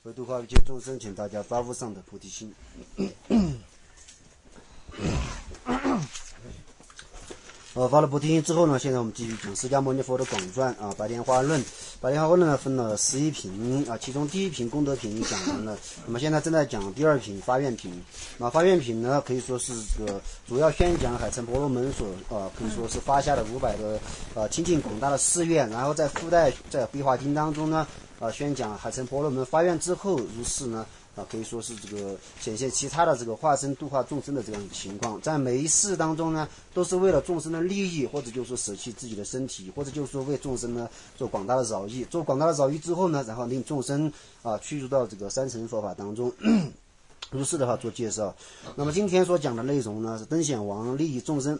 为度化一切众生，请大家发无上的菩提心。发了菩提心之后呢，现在我们继续讲释迦牟尼佛的广传啊，《白莲花论》。《白莲花论》呢分了11品啊，其中第一品功德品讲完了，那么现在正在讲第二品发愿品。那发愿品呢，可以说是这个主要宣讲海城婆罗门所可以说是发下的500个清净广大的誓愿，然后在附带在绘画经当中呢宣讲海城婆罗门发愿之后如是呢。可以说是这个显现其他的这个化身度化众生的这样的情况，在每一世当中呢，都是为了众生的利益，或者就是说舍弃自己的身体，或者就是说为众生呢做广大的饶益，做广大的饶益之后呢，然后令众生趋入到这个三乘佛法当中。如是的话做介绍。那么今天所讲的内容呢，是灯显王利益众生。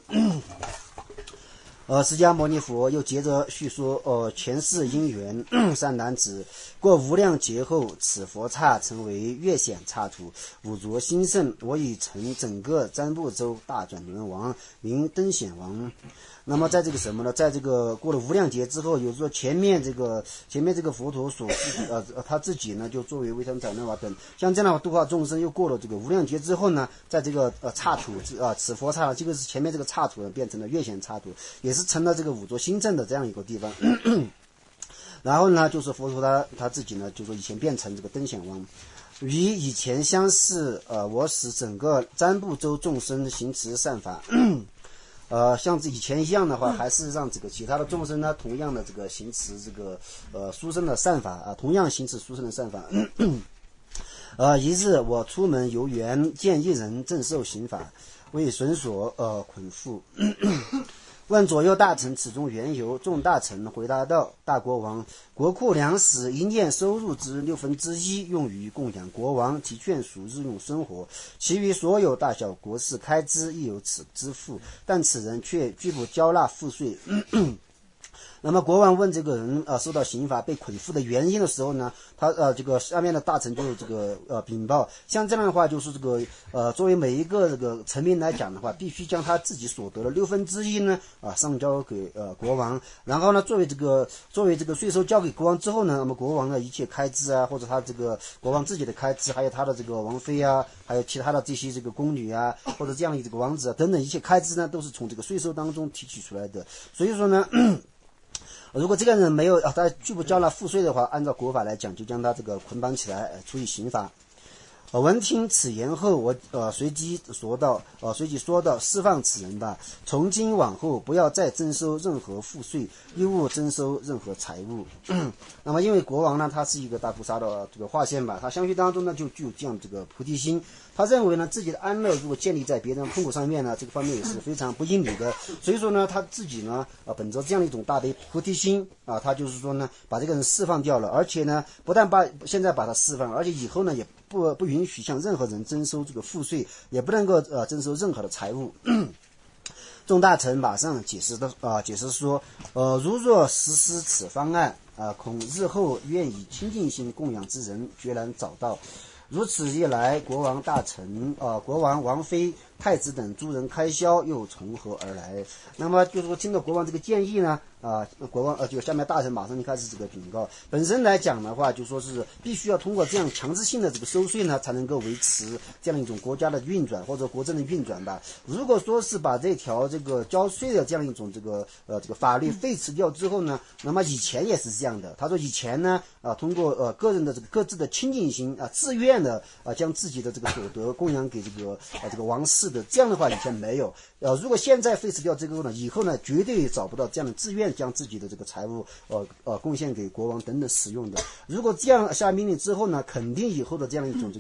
释迦牟尼佛又接着叙说前世因缘善男子过无量劫后，此佛刹成为月显刹土，五浊兴盛，我已成整个占卜洲大转轮王，名灯显王。那么在这个什么呢，在这个过了无量劫之后，有说前面这个佛陀所他自己呢就作为维他转轮王等像这样的度化众生，又过了这个无量劫之后呢，在这个刹土此佛刹，这个是前面这个刹土呢变成了月显刹土，也是成了这个五浊兴盛的这样一个地方。然后呢，就是佛陀他自己呢，就说以前变成这个灯显王，与以前相似，我使整个占卜洲众生行持善法。像以前一样的话，还是让这个其他的众生呢，同样的这个行持这个殊胜的善法同样行持殊胜的善法。一日我出门游园，见一人正受刑法，为绳索捆缚。问左右大臣此中缘由，众大臣回答道：大国王，国库粮食一年收入之1/6用于供养国王及眷属日用生活，其余所有大小国事开支亦有此支付，但此人却拒不交纳赋税。那么国王问这个人受到刑罚被捆缚的原因的时候呢，他这个下面的大臣就这个禀报，像这样的话就是这个作为每一个这个臣民来讲的话，必须将他自己所得的1/6呢上交给国王，然后呢作为这个税收交给国王之后呢，那么国王的一切开支或者他这个国王自己的开支，还有他的这个王妃还有其他的这些这个宫女或者这样的这个王子等等一切开支呢，都是从这个税收当中提取出来的。所以说呢如果这个人没有他拒不交纳赋税的话，按照国法来讲，就将他这个捆绑起来处以刑罚。闻听此言后，我随即说道，释放此人吧，从今往后不要再征收任何赋税，亦勿征收任何财物。那么因为国王呢，他是一个大菩萨的这个化身吧，他相续当中呢就具有这样这个菩提心，他认为呢自己的安乐如果建立在别人痛苦上面呢，这个方面也是非常不应理的，所以说呢他自己呢本着这样的一种大悲菩提心他就是说呢把这个人释放掉了，而且呢不但现在把他释放，而且以后呢也不允许向任何人征收这个赋税，也不能够征收任何的财物。众大臣马上解释说，如若实施此方案恐日后愿以清净心供养之人决然找到。如此一来，国王大臣国王王妃太子等诸人开销又从何而来？那么就是说听到国王这个建议呢国王就下面大臣马上就开始这个禀告，本身来讲的话，就说是必须要通过这样强制性的这个收税呢，才能够维持这样一种国家的运转或者国政的运转吧。如果说是把这条这个交税的这样一种这个法律废除掉之后呢，那么以前也是这样的。他说以前呢通过个人的这个各自的清净心自愿的将自己的这个所得供养给这个王室的，这样的话以前没有。如果现在废除掉这个呢，以后呢绝对找不到这样的自愿将自己的这个财物贡献给国王等等使用的。如果这样下命令之后呢，肯定以后的这样一种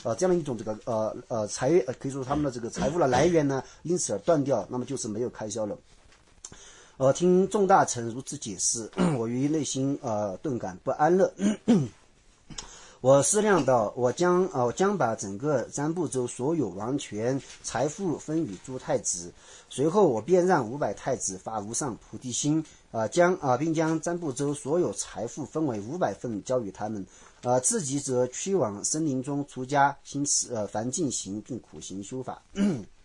可以说他们的这个财物的来源呢因此而断掉，那么就是没有开销了。听众大臣如此解释，我于内心顿感不安乐。我思量到，我将把整个占卜洲所有王权财富分与诸太子，随后我便让500太子发无上菩提心，并将占卜洲所有财富分为500份交予他们，自己则趋往森林中出家，行持凡净行并苦行修法。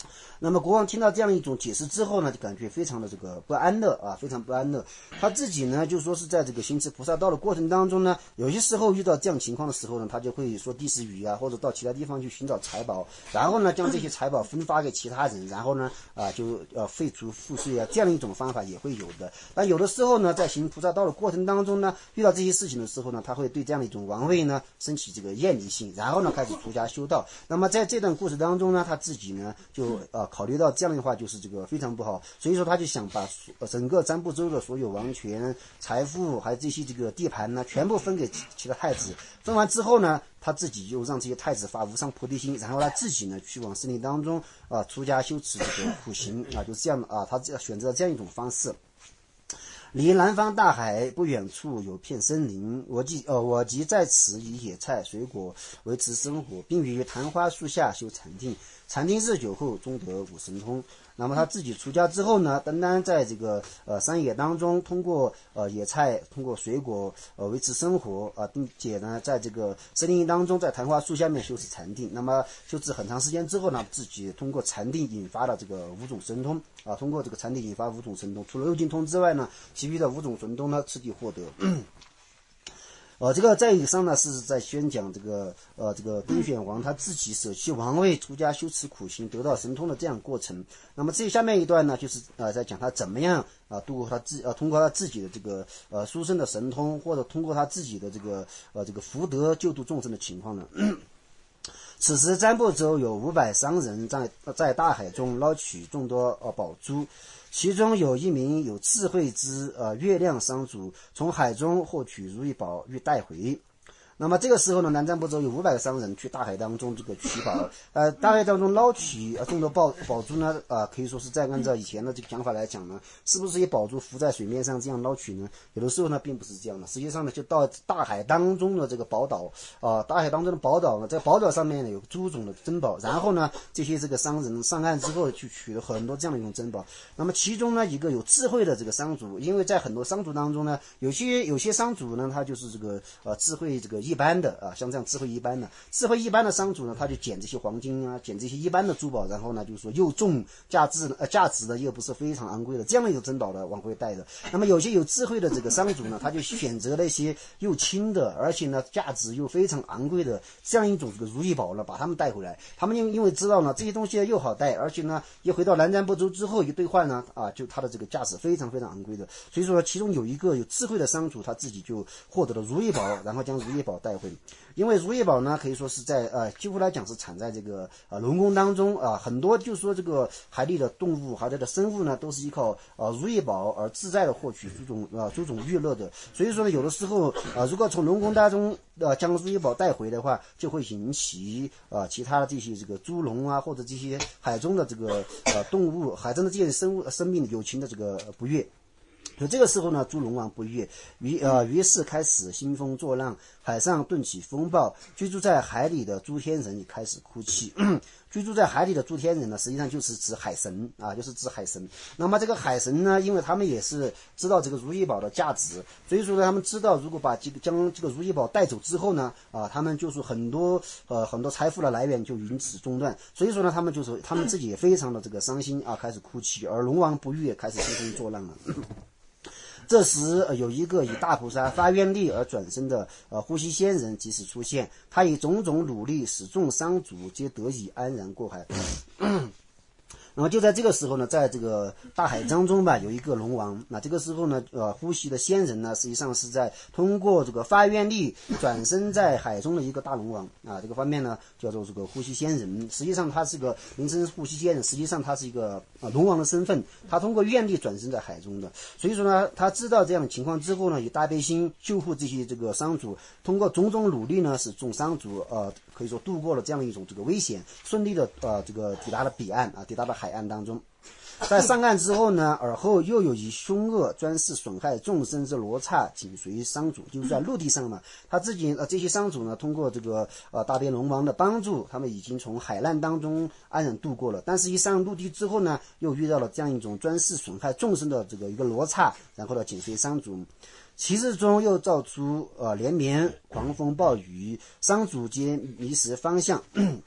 那么国王听到这样一种解释之后呢，就感觉非常的这个不安乐啊，非常不安乐。他自己呢，就说是在这个行持菩萨道的过程当中呢，有些时候遇到这样情况的时候呢，他就会说地势语啊，或者到其他地方去寻找财宝，然后呢，将这些财宝分发给其他人，然后呢，就废除赋税啊，这样一种方法也会有的。但有的时候呢，在行菩萨道的过程当中呢，遇到这些事情的时候呢，他会对这样的一种王位呢升起这个厌离性，然后呢，开始出家修道。那么在这段故事当中呢，他自己呢就考虑到这样的话就是这个非常不好，所以说他就想把整个占卜州的所有王权、财富还有这些这个地盘呢，全部分给其他太子。分完之后呢，他自己就让这些太子发无上菩提心，然后他自己呢去往森林当中出家修持这个苦行就这样他选择了这样一种方式。离南方大海不远处有片森林，我即在此以野菜水果维持生活，并于昙花树下修禅定，禅定日久后终得五神通。那么他自己出家之后呢，单单在这个山野当中，通过野菜，通过水果维持生活并且呢，在这个森林当中，在昙花树下面修持禅定。那么修持很长时间之后呢，自己通过禅定引发了这个五种神通通过这个禅定引发五种神通。除了六经通之外呢，其余的五种神通呢，次第获得。这个在以上呢是在宣讲这个敦选王他自己舍弃王位出家修持苦行得到神通的这样过程。那么这下面一段呢就是在讲他怎么样通过他自己的这个殊胜的神通，或者通过他自己的这个福德救度众生的情况呢。此时占卜州有500商人在大海中捞取众多宝珠，其中有一名有智慧之月亮商主，从海中获取如意宝欲带回。那么这个时候呢，南瞻部洲有500个商人去大海当中这个取宝，大海当中捞取众多宝珠呢，可以说是在按照以前的这个讲法来讲呢，是不是以宝珠浮在水面上这样捞取呢？有的时候呢，并不是这样的。实际上呢，就到大海当中的这个宝岛，大海当中的宝岛呢，在宝岛上面呢有诸种的珍宝，然后呢，这些这个商人上岸之后去取了很多这样的一种珍宝。那么其中呢，一个有智慧的这个商主，因为在很多商主当中呢，有些商主呢，他就是这个智慧这个一般的像这样智慧一般的商主呢，他就捡这些黄金捡这些一般的珠宝，然后呢就是说又重价值的又不是非常昂贵的这样的一种珍宝的往回带的。那么有些有智慧的这个商主呢，他就选择了一些又轻的而且呢价值又非常昂贵的这样一种这个如意宝呢，把他们带回来。他们因为知道呢这些东西又好带，而且呢一回到南瞻部洲之后一兑换呢就它的这个价值非常非常昂贵的。所以说其中有一个有智慧的商主，他自己就获得了如意宝，然后将如意宝带回。因为如意宝呢，可以说是在几乎来讲是产在这个龙宫当中很多就是说这个海里的动物、海里的生物呢，都是依靠如意宝而自在的获取诸种娱乐的。所以说呢，有的时候如果从龙宫当中将如意宝带回的话，就会引起其他的这些这个猪龙或者这些海中的这个动物、海中的这些生命有情的这个不悦。所以这个时候呢，猪龙王不悦，于是开始兴风作浪，海上顿起风暴，居住在海里的诸天人也开始哭泣。居住在海里的诸天人呢，实际上就是指海神就是指海神。那么这个海神呢，因为他们也是知道这个如意宝的价值，所以说呢，他们知道如果将这个如意宝带走之后呢，他们就是很多财富的来源就因此中断。所以说呢，他们自己也非常的这个伤心开始哭泣，而龙王不悦，开始兴风作浪了。这时有一个以大菩萨发愿力而转生的呼吸仙人及时出现，他以种种努力使众商主皆得以安然过海。然后就在这个时候呢，在这个大海当中有一个龙王。那这个时候呢，呼吸的仙人呢，实际上是在通过这个发愿力转生在海中的一个大龙王这个方面呢，叫做这个呼吸仙人。实际上他是个名称呼吸仙人，实际上他是一个龙王的身份，他通过愿力转生在海中的。所以说呢，他知道这样的情况之后呢，以大悲心救护这些这个商主，通过种种努力呢，使众商主可以说度过了这样一种这个危险，顺利的这个抵达了彼岸抵达了海岸当中。在上岸之后呢，而后又有以凶恶专事损害众生之罗刹紧随商主，就是在陆地上嘛，他自己这些商主呢，通过这个大悲龙王的帮助，他们已经从海难当中安然度过了。但是一上陆地之后呢，又遇到了这样一种专事损害众生的这个一个罗刹，然后呢紧随商主。其日中又造出连绵狂风暴雨，商主皆迷失方向。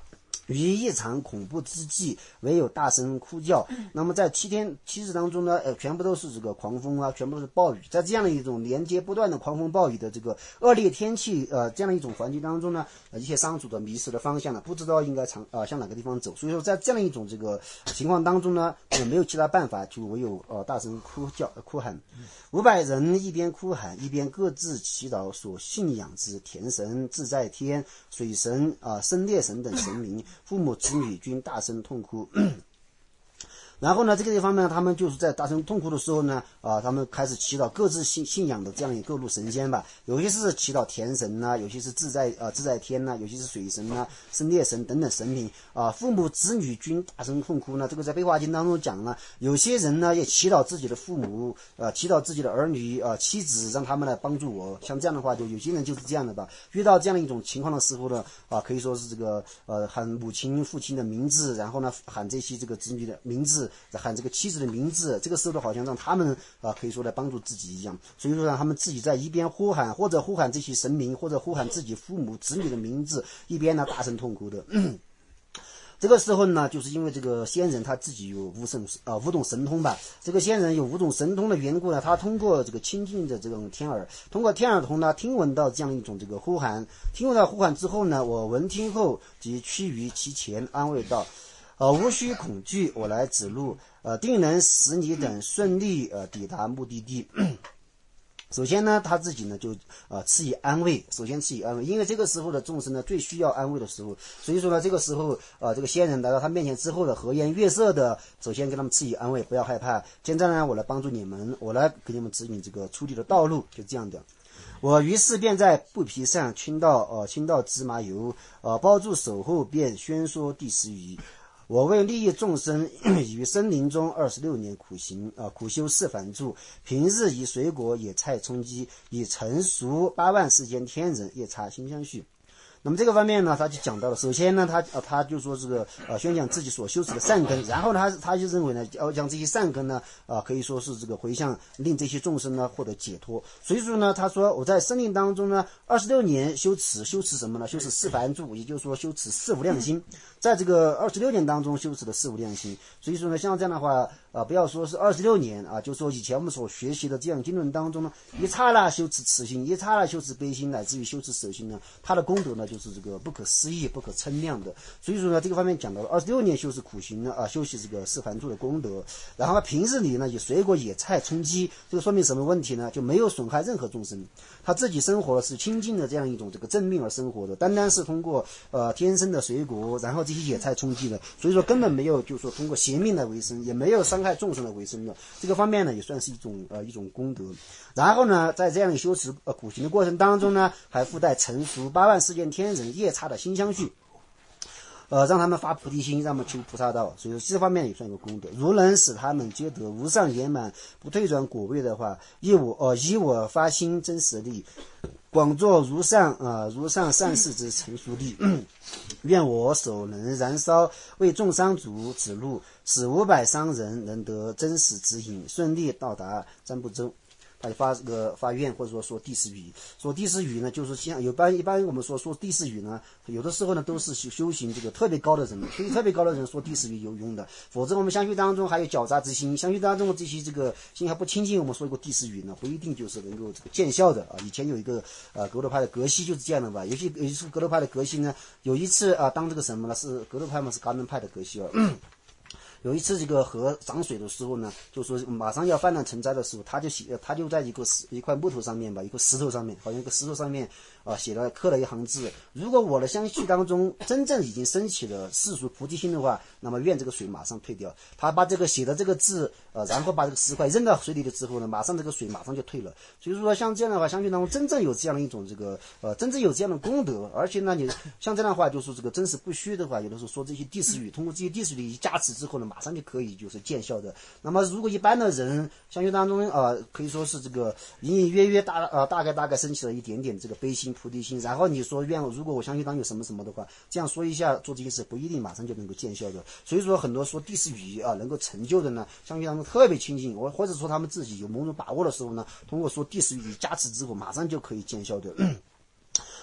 于一场恐怖之际，唯有大声哭叫。那么在7日当中呢，全部都是这个狂风啊，全部都是暴雨。在这样的一种连接不断的狂风暴雨的这个恶劣天气，这样的一种环境当中呢，一些商主的迷失了方向了，不知道应该向哪个地方走。所以说，在这样一种这个情况当中呢，没有其他办法，就唯有大声哭喊。500人一边哭喊，一边各自祈祷所信仰之田神、自在天、水神生烈神等神明。父母子女均大声痛哭。然后呢，这个地方呢，他们就是在大声痛哭的时候呢，他们开始祈祷各自信仰的这样一个各路神仙吧。有些是祈祷田神呐，有些是自在天呐，有些是水神呐、生烈神等等神明父母子女均大声痛哭呢。这个在《悲华经》当中讲了，有些人呢也祈祷自己的父母，祈祷自己的儿女妻子，让他们来帮助我。像这样的话，就有些人就是这样的吧。遇到这样一种情况的时候呢，可以说是这个喊母亲、父亲的名字，然后呢喊这些这个子女的名字。喊这个妻子的名字，这个时候好像让他们可以说来帮助自己一样，所以说让他们自己在一边呼喊，或者呼喊这些神明，或者呼喊自己父母子女的名字，一边呢大声痛哭的。这个时候呢，就是因为这个仙人他自己有五种神通吧。这个仙人有5种神通的缘故呢，他通过这个亲近的这种天耳，通过天耳通呢，听闻到这样一种这个呼喊，听闻到呼喊之后呢，我闻听后即趋于其前，安慰道。无需恐惧，我来指路，定能使你等顺利抵达目的地。首先呢，他自己呢就赐以安慰，因为这个时候的众生呢最需要安慰的时候，所以说呢这个时候这个仙人来到他面前之后的和颜悦色的，首先跟他们赐以安慰，不要害怕。现在呢，我来帮助你们，我来给你们指引这个出离的道路，就这样的。我于是便在布皮上倾倒芝麻油，包住手后便宣说第10语。我为利益众生，于森林中26年苦行苦修四梵住，平日以水果野菜充饥，以成熟8万世间天人夜叉心相续。那么这个方面呢，他就讲到了，首先呢，他就说这个宣讲自己所修持的善根，然后呢，他就认为呢，要将这些善根呢可以说是这个回向，令这些众生呢获得解脱。所以说呢，他说我在生命当中呢26年修持什么呢？修持四梵住，也就是说修持四无量心，在这个26年当中修持的四无量心。所以说呢，像这样的话不要说是26年就说以前我们所学习的这样经论当中呢，一刹那修持慈心，一刹那修持悲心，乃至于修持舍心呢，它的功德呢就是这个不可思议、不可称量的。所以说呢，这个方面讲到了26年修持苦行呢修习这个四梵住的功德。然后平日里呢以水果野菜充饥，这个说明什么问题呢？就没有损害任何众生，他自己生活的是清净的这样一种这个正命而生活的，单单是通过天生的水果，然后这些野菜充饥的，所以说根本没有就是说通过邪命来为生，也没有伤害众生的为生的。这个方面呢也算是一种功德。然后呢，在这样修持苦行的过程当中呢，还附带成熟8万世间天人夜叉的心相续，让他们发菩提心，让他们求菩萨道。所以说这方面也算一个功德。如能使他们皆得无上圆满不退转果位的话，以我发心真实力，广作如上善事之成熟力。愿我手能燃烧，为众商主指路，使500商人能得真实指引，顺利到达占卜洲。他就发愿，或者说第10语。说第10语呢，就是像一般我们说第10语呢，有的时候呢都是修行这个特别高的人，所以特别高的人说第10语有用的。否则我们相续当中还有狡诈之心，相续当中这些这个心还不清净，我们说一个第10语呢，不一定就是能够这个见效的以前有一个格鲁派的格西就是这样的吧。有一次格鲁派的格西呢，有一次当这个什么呢？是格鲁派嘛，是噶伦派的格西有一次这个河涨水的时候呢，就说马上要泛滥成灾的时候，他就在一块木头上面吧，一个石头上面，好像一个石头上面刻了一行字：如果我的相续当中真正已经升起了世俗菩提心的话，那么愿这个水马上退掉。他把这个写的这个字然后把这个石块扔到水里的之后呢，马上这个水马上就退了。所以说像这样的话，相续当中真正有这样的一种这个真正有这样的功德，而且呢，你像这样的话，就是这个真实不虚的话，有的时候说这些第10语，通过这些第10语加持之后呢，马上就可以就是见效的。那么如果一般的人相续当中可以说是这个隐隐约约大概升起了一点点这个悲心菩提心，然后你说如果我相续当有什么什么的话，这样说一下做这件事不一定马上就能够见效的。所以说很多说第10语能够成就的呢，相续当中特别清净，或者说他们自己有某种把握的时候呢，通过说第10语加持之后马上就可以见效的。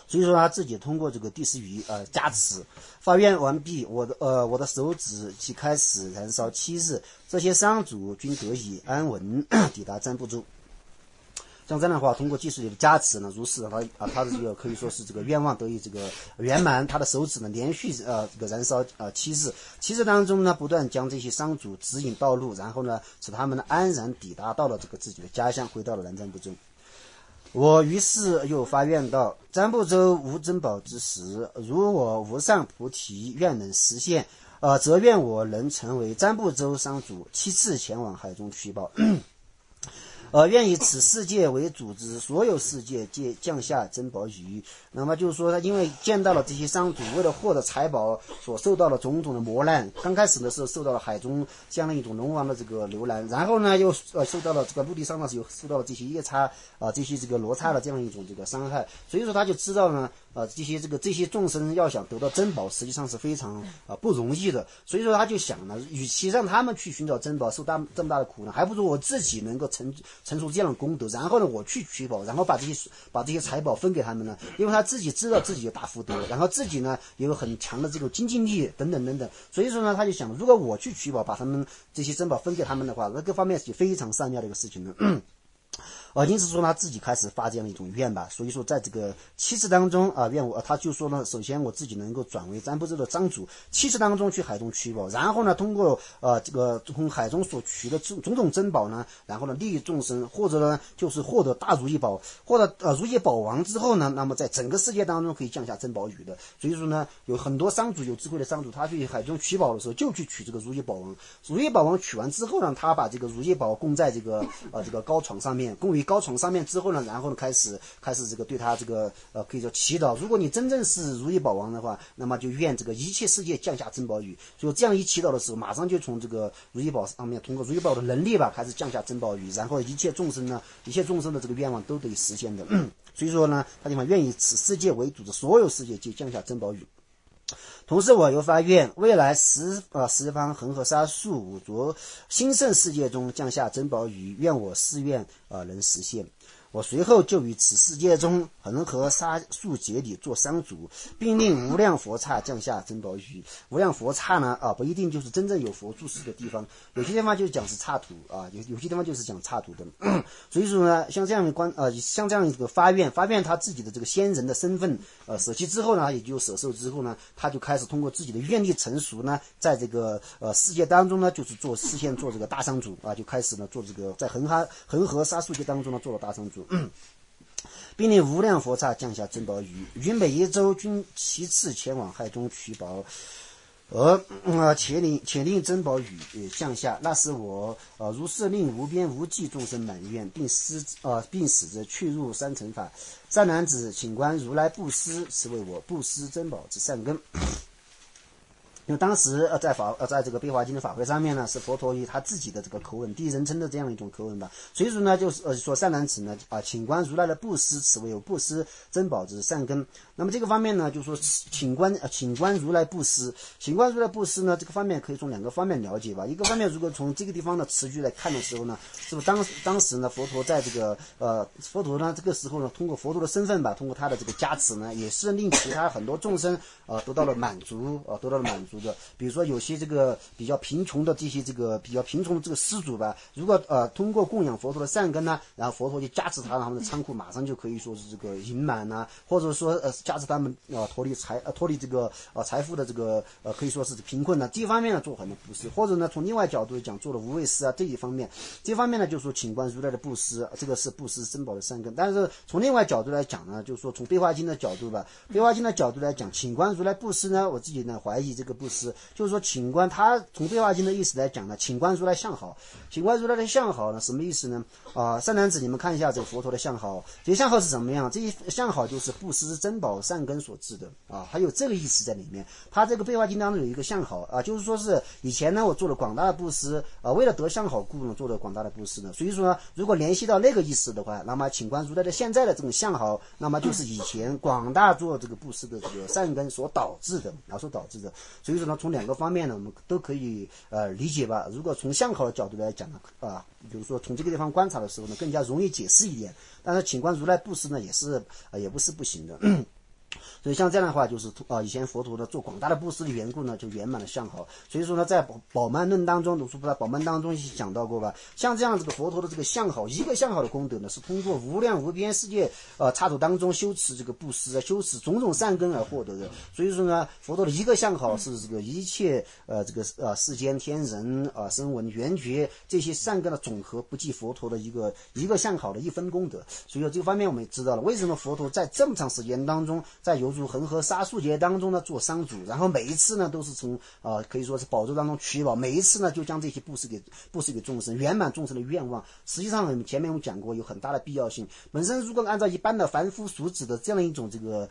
所以说他自己通过这个第十语加持，发愿完毕，我的手指即开始燃烧7日，这些商主均得以安稳抵达占卜州。像这样的话，通过技术里的加持呢，如是他的这个可以说是这个愿望得以这个圆满，他的手指呢连续这个燃烧7日，7日当中呢不断将这些商主指引道路，然后呢使他们呢安然抵达到了这个自己的家乡，回到了南占卜州。我于是又发愿道：占卜州无珍宝之时，如我无上菩提愿能实现，则愿我能成为占卜州商主，7次前往海中取宝。愿以此世界为组织，所有世界皆降下珍宝雨。那么就是说，他因为见到了这些商主为了获得财宝所受到了种种的磨难，刚开始的时候受到了海中这样的一种龙王的这个流难，然后呢又受到了这个陆地上的时候受到了这些夜叉这些这个罗刹的这样一种这个伤害，所以说他就知道呢这些众生要想得到珍宝，实际上是非常不容易的。所以说他就想呢，与其让他们去寻找珍宝，受这么大的苦呢，还不如我自己能够成熟这样的功德，然后呢我去取宝，然后把这些财宝分给他们呢，因为他自己知道自己有大福德，然后自己呢也有很强的这种经济力等等等等，所以说呢他就想，如果我去取宝，把他们这些珍宝分给他们的话，那各方面是非常善妙的一个事情呢。因此说他自己开始发这样的一种愿吧，所以说在这个7次当中愿我他就说呢，首先我自己能够转为占卜州的张主，7次当中去海中取宝，然后呢通过这个从海中所取的种种珍宝呢，然后呢利益众生，或者呢就是获得大如意宝，获得如意宝王之后呢，那么在整个世界当中可以降下珍宝雨的。所以说呢，有很多商主有智慧的商主，他去海中取宝的时候就去取这个如意宝王，如意宝王取完之后呢，他把这个如意宝供在这个高床上面，供于高床上面之后呢，然后呢开始这个对他这个可以说祈祷，如果你真正是如意宝王的话，那么就愿这个一切世界降下珍宝雨。所以这样一祈祷的时候，马上就从这个如意宝上面通过如意宝的能力吧，开始降下珍宝雨，然后一切众生的这个愿望都得以实现的。所以说呢，他地方愿以此世界为主的所有世界皆降下珍宝雨。同时我又发愿，未来十方恒河沙数五浊兴盛世界中降下珍宝雨，愿我誓愿能实现。我随后就于此世界中恒河沙数劫里做商主，并令无量佛刹降下珍宝雨。无量佛刹呢不一定就是真正有佛住世的地方，有些地方就是讲是刹土有些地方就是讲刹土的。所以说呢，像这样一个发愿他自己的这个仙人的身份舍弃之后呢，也就舍受之后呢，他就开始通过自己的愿力成熟呢，在这个世界当中呢，就是实现做这个大商主就开始呢做这个在恒河沙数界当中呢做了大商主。并令无量佛刹降下珍宝雨，于每一周均7次前往海中取宝，且令珍宝雨降下。那时我如是令无边无际众生满愿，并使着去入三乘法。善男子，请观如来布施，是为我布施珍宝之善根。因为当时在这个悲华经的法会上面呢，是佛陀以他自己的这个口吻，第一人称的这样一种口吻吧。所以说呢，就是说善男子呢请观如来的布施，此为有布施珍宝之善根。那么这个方面呢，就是说请观如来布施，呢，这个方面可以从2个方面了解吧。一个方面，如果从这个地方的词句来看的时候呢，是不是当时呢，佛陀在这个佛陀呢这个时候呢，通过佛陀的身份吧，通过他的这个加持呢，也是令其他很多众生得到了满足的。比如说有些这个比较贫穷的这个施主吧，如果通过供养佛陀的善根呢，然后佛陀就加持他们的仓库马上就可以说是这个盈满或者说加持他们脱离这个财富的这个可以说是贫困这一方面呢做很多布施，或者呢从另外角度讲做了无畏施这一方面呢就是说请观如来的布施，这个是布施珍宝的善根。但是从另外角度来讲呢，就是说从悲华经的角度来讲，请观如来布施呢，我自己呢怀疑这个布施就是说请观，他从悲华经的意思来讲呢，请观如来相好。请观如来的相好呢什么意思呢？善男子，你们看一下这个佛陀的相好，这些相好是怎么样？这些相好就是布施珍宝善根所致的还有这个意思在里面。他这个悲华经当中有一个相好就是说是以前呢我做了广大的布施为了得相好故呢做了广大的布施呢。所以说呢，如果联系到那个意思的话，那么请观如来的现在的这种相好，那么就是以前广大做这个布施的这个善根所导致的。所以说呢，从2个方面呢，我们都可以理解吧。如果从相好的角度来讲呢比如说从这个地方观察的时候呢，更加容易解释一点。但是请观如来布施呢，也不是不行的。 所以像这样的话，就是以前佛陀呢做广大的布施的缘故呢，就圆满了相好。所以说呢，在宝鬘论当中，鲁苏菩萨宝鬘当中讲到过吧，像这样这个佛陀的这个相好，一个相好的功德呢，是通过无量无边世界刹土当中修持这个布施，修持种种善根而获得的。所以说呢，佛陀的一个相好是这个一切这个世间天人声闻缘觉这些善根的总和，不计佛陀的一个相好的一分功德。所以说这个方面我们也知道了，为什么佛陀在这么长时间当中，在游诸恒河沙数劫当中呢做商主，然后每一次呢都是从可以说是宝珠当中取宝，每一次呢就将这些布施给众生，圆满众生的愿望。实际上前面我们讲过，有很大的必要性。本身如果按照一般的凡夫俗子的这样一种这个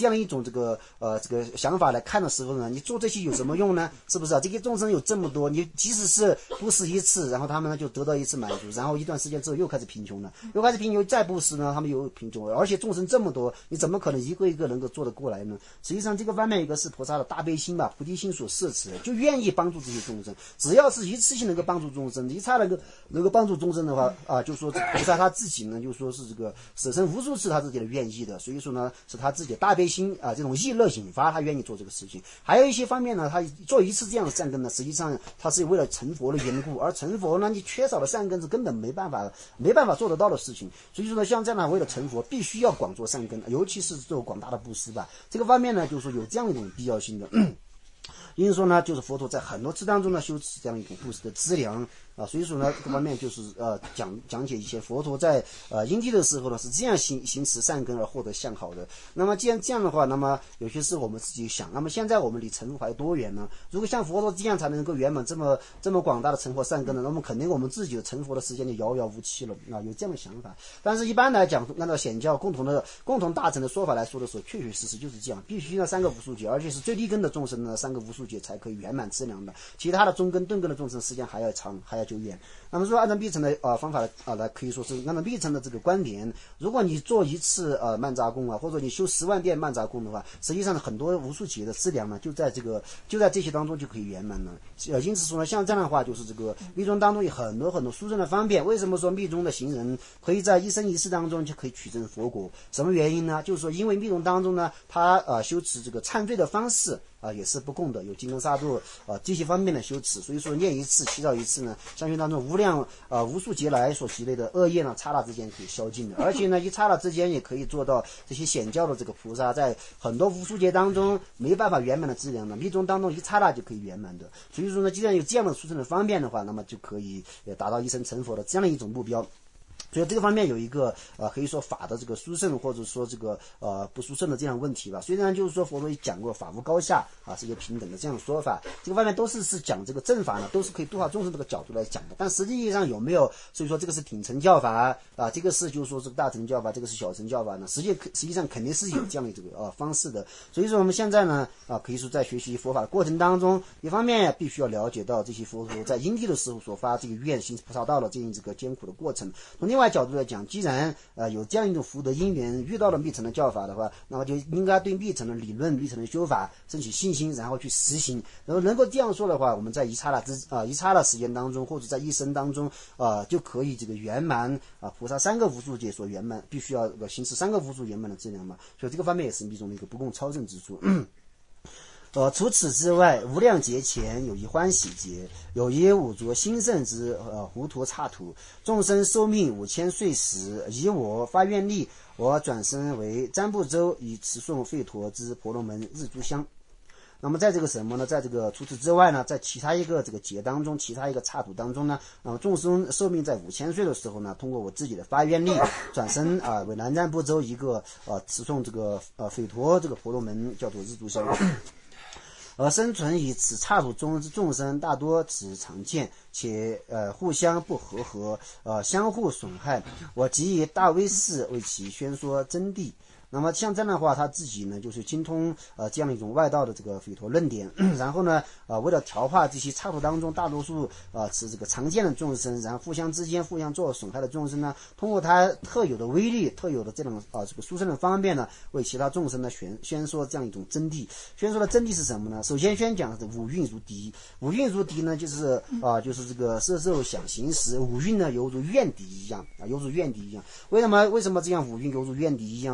想法来看的时候呢，你做这些有什么用呢？是不是啊？这些众生有这么多，你即使是布施一次，然后他们呢就得到一次满足，然后一段时间之后又开始贫穷了，再布施呢，他们又贫穷了，而且众生这么多，你怎么可能一个一个能够做得过来呢？实际上这个方面一个是菩萨的大悲心吧，菩提心所摄持的，就愿意帮助这些众生。只要是一次性能够帮助众生，一刹能够帮助众生的话就说菩萨他自己呢，就说是这个舍身无数次他自己的愿意的，所以说呢是他自己的大悲心这种意乐引发他愿意做这个事情。还有一些方面呢，他做一次这样的善根呢，实际上他是为了成佛的缘故，而成佛呢，你缺少了善根是根本没办法做得到的事情。所以说呢，像这样为了成佛，必须要广做善根，尤其是做广大的布施吧。这个方面呢，就是说有这样一种必要性的。因此说呢，就是佛陀在很多次当中呢修持这样一种布施的资粮所以说呢，这个方面就是讲解一些佛陀在因地的时候呢是这样行持善根而获得相好的。那么既然这样的话，那么有些事我们自己想，那么现在我们离成佛还有多远呢？如果像佛陀这样才能够圆满这么广大的成佛善根呢，那么肯定我们自己的成佛的时间就遥遥无期了有这样的想法。但是一般来讲，按照显教共同大乘的说法来说的时候，确确实实就是这样，必须要三个无数劫，而且是最低根的众生呢，三个无数劫才可以圆满资粮的，其他的中根顿根的众生时间还要长，还要久远。那么说按照密乘的方法来可以说是按照密乘的这个观点，如果你做一次曼扎功或者你修10万遍曼扎功的话，实际上很多无数劫的资粮呢就在这些当中就可以圆满了。因此说呢，像这样的话，就是这个密宗当中有很多殊胜的方便。为什么说密宗的行人可以在一生一世当中就可以取证佛果？什么原因呢？就是说因为密宗当中呢，他修持这个忏罪的方式也是不共的，有金刚萨埵这些方面的修持，所以说念一次祈祷一次呢，相信当中无数劫来所积累的恶业呢，刹那之间可以消尽的。而且呢，一刹那之间也可以做到这些显教的这个菩萨在很多无数劫当中没办法圆满的资粮呢，密宗当中一刹那就可以圆满的。所以说呢，既然有这样的殊胜的方便的话，那么就可以达到一生成佛的这样的一种目标。所以这个方面有一个可以说法的这个殊胜，或者说这个不殊胜的这样的问题吧。虽然就是说佛陀也讲过法无高下是一个平等的这样的说法，这个方面都是讲这个正法呢，都是可以度化众生这个角度来讲的。但实际上有没有，所以说这个是顶层教法这个是就是说这个大乘教法，这个是小乘教法呢，实际上肯定是有这样的这个方式的。所以说我们现在呢可以说在学习佛法的过程当中，一方面必须要了解到这些佛陀在因地的时候所发这个愿行菩萨道的这个艰苦的过程。从另外角度来讲，既然有这样一种福德因缘遇到了密乘的教法的话，那么就应该对密乘的理论、密乘的修法升起信心，然后去实行。然后能够这样说的话，我们在一刹那时间当中，或者在一生当中就可以这个圆满菩萨三个无数劫所圆满，必须要行持三个无数圆满的质量嘛。所以这个方面也是密宗的一个不共超胜之处。除此之外，无量劫前有一欢喜劫，有一五浊兴盛之糊涂刹土，众生寿命5000岁时，以我发愿力，我转身为占卜洲，以持诵吠陀之婆罗门日珠香。那么在这个什么呢？在这个除此之外呢，在其他一个这个劫当中，其他一个刹土当中呢，那么众生寿命在5000岁的时候呢，通过我自己的发愿力，转身为南瞻部洲一个持诵这个吠陀这个婆罗门叫做日珠香。而生存于此刹土中之众生，大多只常见，且互相不和相互损害。我即以大威势为其宣说真谛。那么像这样的话，他自己呢就是精通这样一种外道的这个吠陀论点，然后呢为了调化这些刹土当中大多数是这个常见的众生，然后互相之间互相做损害的众生呢，通过他特有的威力、特有的这种这个殊胜的方便呢，为其他众生呢宣说这样一种真谛。宣说的真谛是什么呢？首先宣讲的是五蕴如笛。五蕴如笛呢，就是就是这个色受想行识，五蕴呢犹如怨笛一样犹如怨笛一样。为什么这样五蕴犹如怨笛一样呢？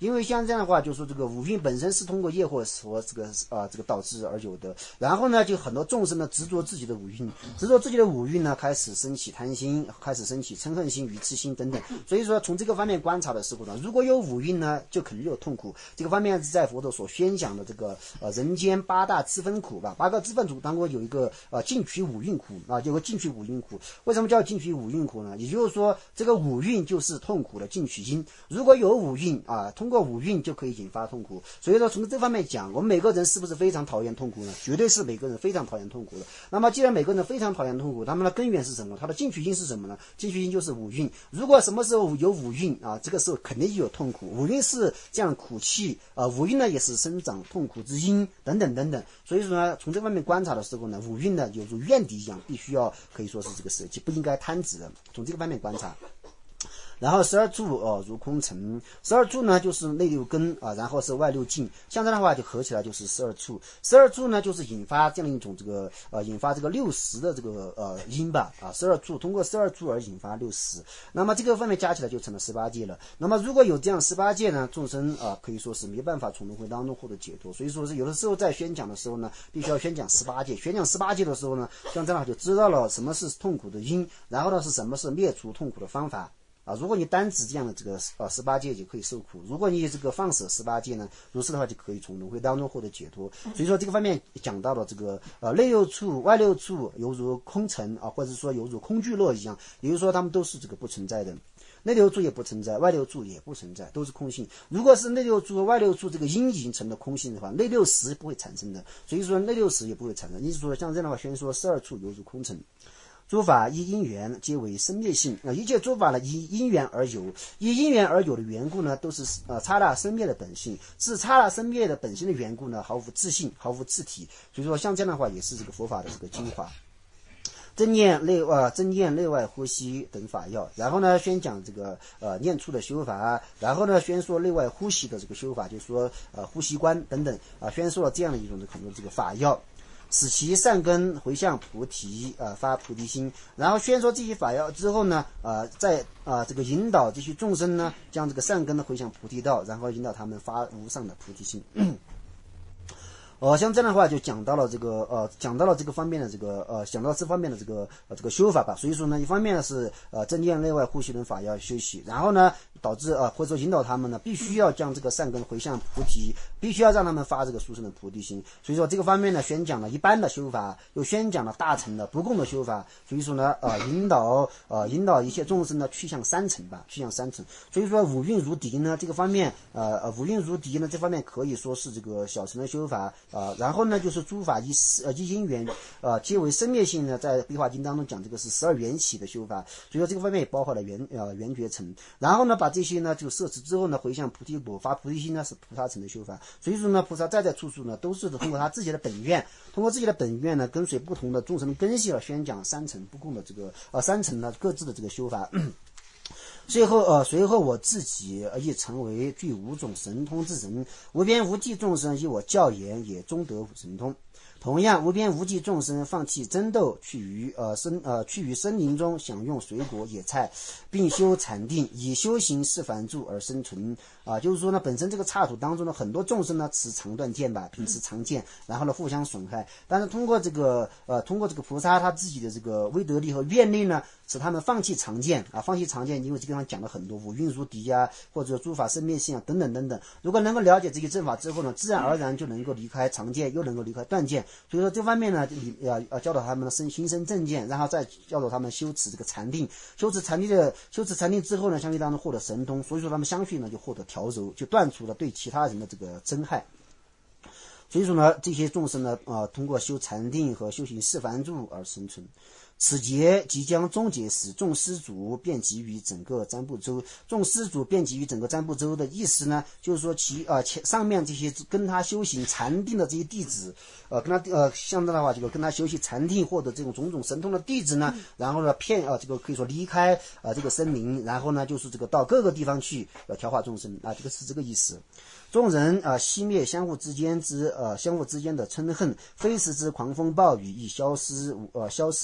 因为像这样的话，就说这个五蕴本身是通过业或所这个导致而有的，然后呢，就很多众生呢执着自己的五蕴，呢开始升起贪心，开始升起嗔恨心、愚痴心等等。所以说从这个方面观察的时候呢，如果有五蕴呢，就肯定有痛苦。这个方面是在佛陀所宣讲的这个人间八大支分苦吧，八个支分苦当中有一个尽取五蕴苦啊，有个尽取五蕴苦。为什么叫尽取五蕴苦呢？也就是说，这个五蕴就是痛苦的尽取因。如果有五蕴啊，通过五蕴就可以引发痛苦。所以说从这方面讲，我们每个人是不是非常讨厌痛苦呢？绝对是每个人非常讨厌痛苦的。那么既然每个人非常讨厌痛苦，他们的根源是什么？他的尽取因是什么呢？尽取因就是五蕴。如果什么时候有五蕴啊，这个时候肯定就有痛苦。五蕴是这样苦气五蕴呢也是生长痛苦之因等等等等。所以说呢，从这方面观察的时候呢，五蕴呢有如怨敌一样，必须要可以说是这个舍弃，不应该贪执的。从这个方面观察。然后12处如空城，12处呢就是内六根然后是外六境，像这样的话就合起来就是12处。12处呢就是引发这样一种这个引发这个60的这个因吧12处通过12处而引发60，那么这个方面加起来就成了18界了。那么如果有这样18界呢，众生可以说是没办法从轮回当中获得解脱，所以说是有的时候在宣讲的时候呢，必须要宣讲18界。宣讲18界的时候呢，像这样就知道了什么是痛苦的因，然后呢是什么是灭除痛苦的方法。如果你单指这样的这个18界就可以受苦，如果你这个放舍18界呢，如是的话就可以从轮回当中获得解脱。所以说这个方面讲到了这个内六处外六处犹如空城或者说犹如空聚落一样，也就是说他们都是这个不存在的。内六处也不存在，外六处也不存在，都是空性。如果是内六处和外六处这个因已经成了空性的话，内六识不会产生的，所以说内六识也不会产生。你说像这样的话，宣说12处犹如空城。诸法依因缘皆为生灭性一切诸法呢依因缘而有，依因缘而有的缘故呢，都是刹那生灭的本性，是刹那生灭的本性的缘故呢，毫无自性，毫无自体。所以说像这样的话也是这个佛法的这个精华。正念内外呼吸等法要，然后呢宣讲这个念处的修法，然后呢宣说内外呼吸的这个修法，就是说呼吸观等等宣说了这样的一种很多这个法要，使其善根回向菩提发菩提心，然后宣说这些法要之后呢再这个引导这些众生呢将这个善根呢回向菩提道，然后引导他们发无上的菩提心。像这样的话就讲到了这个这个方面的这个讲到这方面的这个修法吧。所以说呢，一方面呢是正念内外呼吸等法要修习，然后呢导致或者说引导他们呢必须要将这个善根回向菩提，必须要让他们发这个殊胜的菩提心。所以说这个方面呢宣讲了一般的修法，又宣讲了大乘的不共的修法。所以说呢引导一切众生呢去向三乘吧，去向三乘。所以说五蕴如敌呢这个方面五蕴如敌呢这方面可以说是这个小乘的修法。然后呢就是诸法依因缘皆为生灭性呢，在悲华经当中讲这个是12缘起的修法。所以说这个方面也包括了缘觉乘，然后呢把这些呢就摄持之后呢回向菩提果发菩提心呢是菩萨乘的修法。所以说呢菩萨在处处呢都是通过他自己的本愿，呢跟随不同的众生的根系而宣讲三乘不共的这个三乘呢各自的这个修法。随后我自己亦成为具5种神通之人，无边无际众生以我教言也终得神通。同样无边无际众生放弃争斗，去于森林中享用水果野菜，并修禅定，以修行释梵住而生存。就是说呢本身这个刹土当中的很多众生呢持长断剑吧，平时常见，然后呢互相损害，但是通过这个菩萨他自己的这个威德力和愿力呢，使他们放弃常见放弃常见。因为这个地方讲了很多五蕴如敌或者诸法生灭性等等等等，如果能够了解这些正法之后呢，自然而然就能够离开常见，又能够离开断见。所以说这方面呢教导他们的心生正见，然后再教导他们修持这个禅定，修持禅定之后呢，相续当中获得神通。所以说他们相续呢就获得调柔，就断除了对其他人的这个憎害。所以说呢这些众生呢通过修禅定和修行释梵住而生存。此劫即将终结时，众施主遍及于整个占卜州。众施主遍及于整个占卜州的意思呢，就是说上面这些跟他修行禅定的这些弟子，跟他相当的话，这个跟他修习禅定或者这种种种神通的弟子呢，然后呢这个可以说离开这个森林，然后呢就是这个到各个地方去调化众生这个是这个意思。众人熄灭相互之间的嗔恨，非时之狂风暴雨亦消失无迹。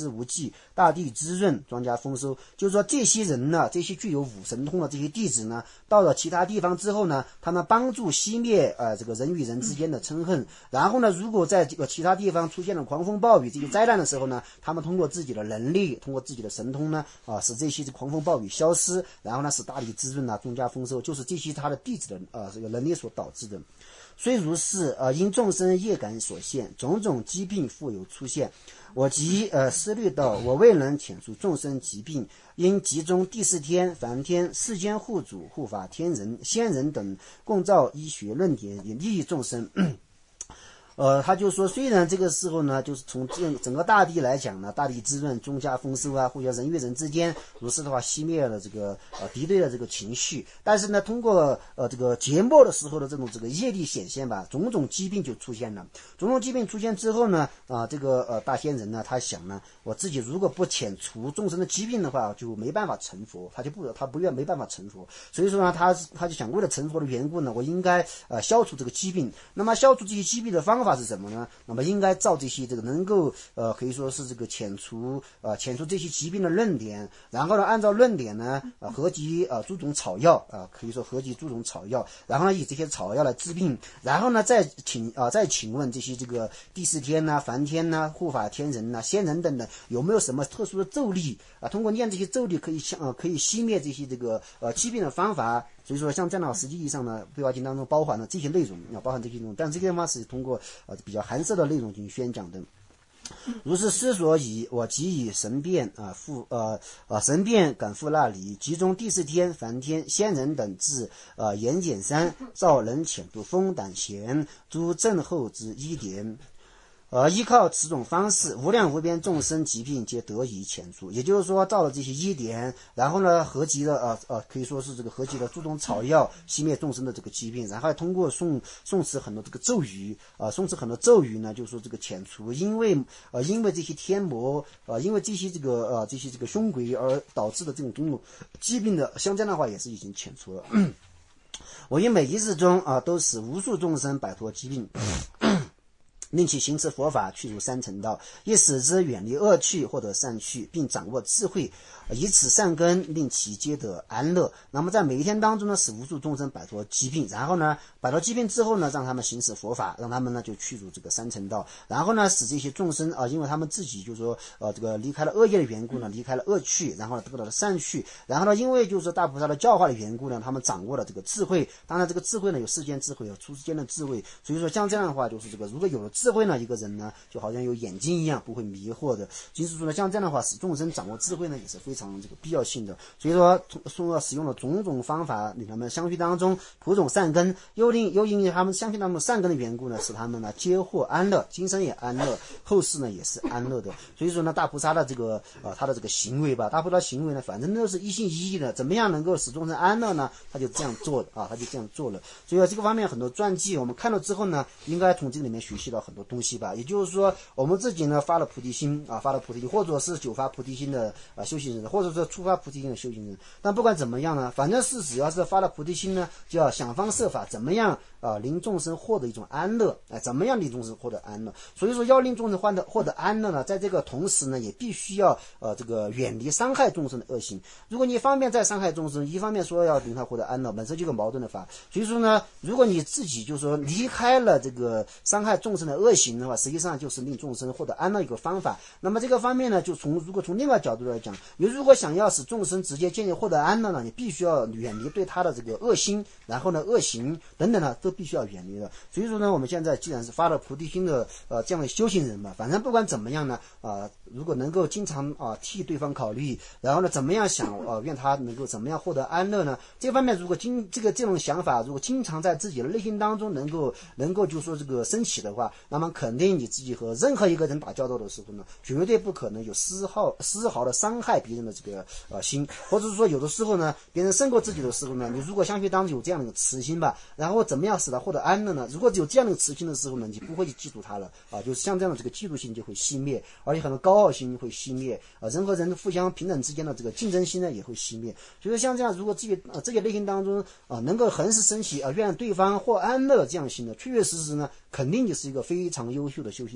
济，大地滋润，庄稼丰收。就是说这些人呢，这些具有五神通的这些弟子呢，到了其他地方之后呢，他们帮助熄灭这个人与人之间的嗔恨。然后呢，如果在这个其他地方出现了狂风暴雨这些灾难的时候呢，他们通过自己的能力，通过自己的神通呢，使这些狂风暴雨消失，然后呢，使大地滋润庄稼丰收，就是这些他的弟子的这个能力所导致的。虽如是，因众生业感所现，种种疾病复有出现。我即思虑到，我未能遣除众生疾病，因集中第四天、梵天、世间护主、护法天人、仙人等共造医学论点，以利益众生。他就说，虽然这个时候呢，就是从整个大地来讲呢，大地滋润，庄稼丰收或者人与人之间，如是的话熄灭了这个敌对的这个情绪，但是呢，通过这个节末的时候的这个业力显现吧，种种疾病就出现了。种种疾病出现之后呢，这个大仙人呢，他想呢，我自己如果不遣除众生的疾病的话，就没办法成佛，没办法成佛。所以说呢，他就想为了成佛的缘故呢，我应该消除这个疾病。那么消除这些疾病的方法是什么呢？那么应该照这些这个能够可以说是这个遣除这些疾病的论点，然后呢按照论点呢合集诸种草药可以说合集诸种草药，然后呢以这些草药来治病，然后呢再请问这些这个第四天呐、梵天呐、护法天人呐、仙人等等有没有什么特殊的咒力通过念这些咒力可以熄灭这些这个疾病的方法。所以说像这样的实际意义上呢，对话经当中包含了这些内容包含这些内容，但这个地方是通过比较含摄的内容进行宣讲的。如是思所以，我即以神变神变赶赴那里，集中第四天、梵天、仙人等至盐碱山，造人遣度风胆咸诸症候之医典。依靠此种方式，无量无边众生疾病皆得以遣除。也就是说，到了这些医典，然后呢，合集了可以说是这个合集了诸种草药，熄灭众生的这个疾病，然后通过诵持很多这个咒语，诵持很多咒语呢，就是说这个遣除，因为这些天魔，因为这些这个凶鬼而导致的这种疾病的，像这样的话也是已经遣除了。我于每一日中都使无数众生摆脱疾病。令其行持佛法，去除三乘道，亦使之远离恶趣，获得善趣，并掌握智慧，以此善根令其皆得安乐。那么在每一天当中呢，使无数众生摆脱疾病，然后呢，摆脱疾病之后呢，让他们行使佛法，让他们呢就去除这个三乘道，然后呢，使这些众生因为他们自己就是说这个离开了恶业的缘故呢，离开了恶趣，然后呢得到了善趣，然后呢，因为就是说大菩萨的教化的缘故呢，他们掌握了这个智慧。当然，这个智慧呢有世间智慧，有出世间的智慧。所以说像这样的话，就是这个如果有了智慧呢，一个人呢就好像有眼睛一样，不会迷惑的。因此说呢，像这样的话，使众生掌握智慧呢，也是非常这个必要性的。所以说，使用了种种方法，令他们相续当中普种善根，又因为他们相续当中善根的缘故呢，使他们呢皆获安乐，今生也安乐，后世呢也是安乐的。所以说呢，大菩萨的这个他的这个行为吧，大菩萨行为呢，反正都是一心一意的，怎么样能够使众生安乐呢？他就这样做了他就这样做了。所以这个方面很多传记我们看了之后呢，应该从这个里面学习到很多东西吧。也就是说，我们自己呢发了菩提心或者是久发菩提心的修行人，或者说初发菩提心的修行人。但不管怎么样呢，反正是只要是发了菩提心呢，就要想方设法怎么样令众生获得一种安乐，怎么样令众生获得安乐。所以说要令众生获得安乐呢，在这个同时呢，也必须要这个远离伤害众生的恶行。如果你一方面在伤害众生，一方面说要令他获得安乐，本身就有矛盾的法。所以说呢，如果你自己就是说离开了这个伤害众生的恶行的话，实际上就是令众生获得安乐一个方法。那么这个方面呢，如果从另外角度来讲，你如果想要使众生直接建立获得安乐呢，你必须要远离对他的这个恶心，然后呢恶行等等呢都必须要远离的。所以说呢，我们现在既然是发了菩提心的这样的修行人嘛，反正不管怎么样呢如果能够经常替对方考虑，然后呢怎么样想愿他能够怎么样获得安乐呢？这方面如果这种想法如果经常在自己的内心当中能够就说这个升起的话，那么肯定你自己和任何一个人打交道的时候呢，绝对不可能有丝毫的伤害别人的这个心，或者是说有的时候呢，别人胜过自己的时候呢，你如果相信当中有这样的一个慈心吧，然后怎么样使他获得安乐呢？如果有这样的一个慈心的时候呢，你不会去记住他了就是像这样的这个嫉妒心就会熄灭，而且很多高傲心会熄灭人和人互相平等之间的这个竞争心呢也会熄灭。所以像这样，如果自己内心当中能够恒时升起愿对方获安乐这样心呢，确确实实呢，肯定就是一个非常优秀的修行人。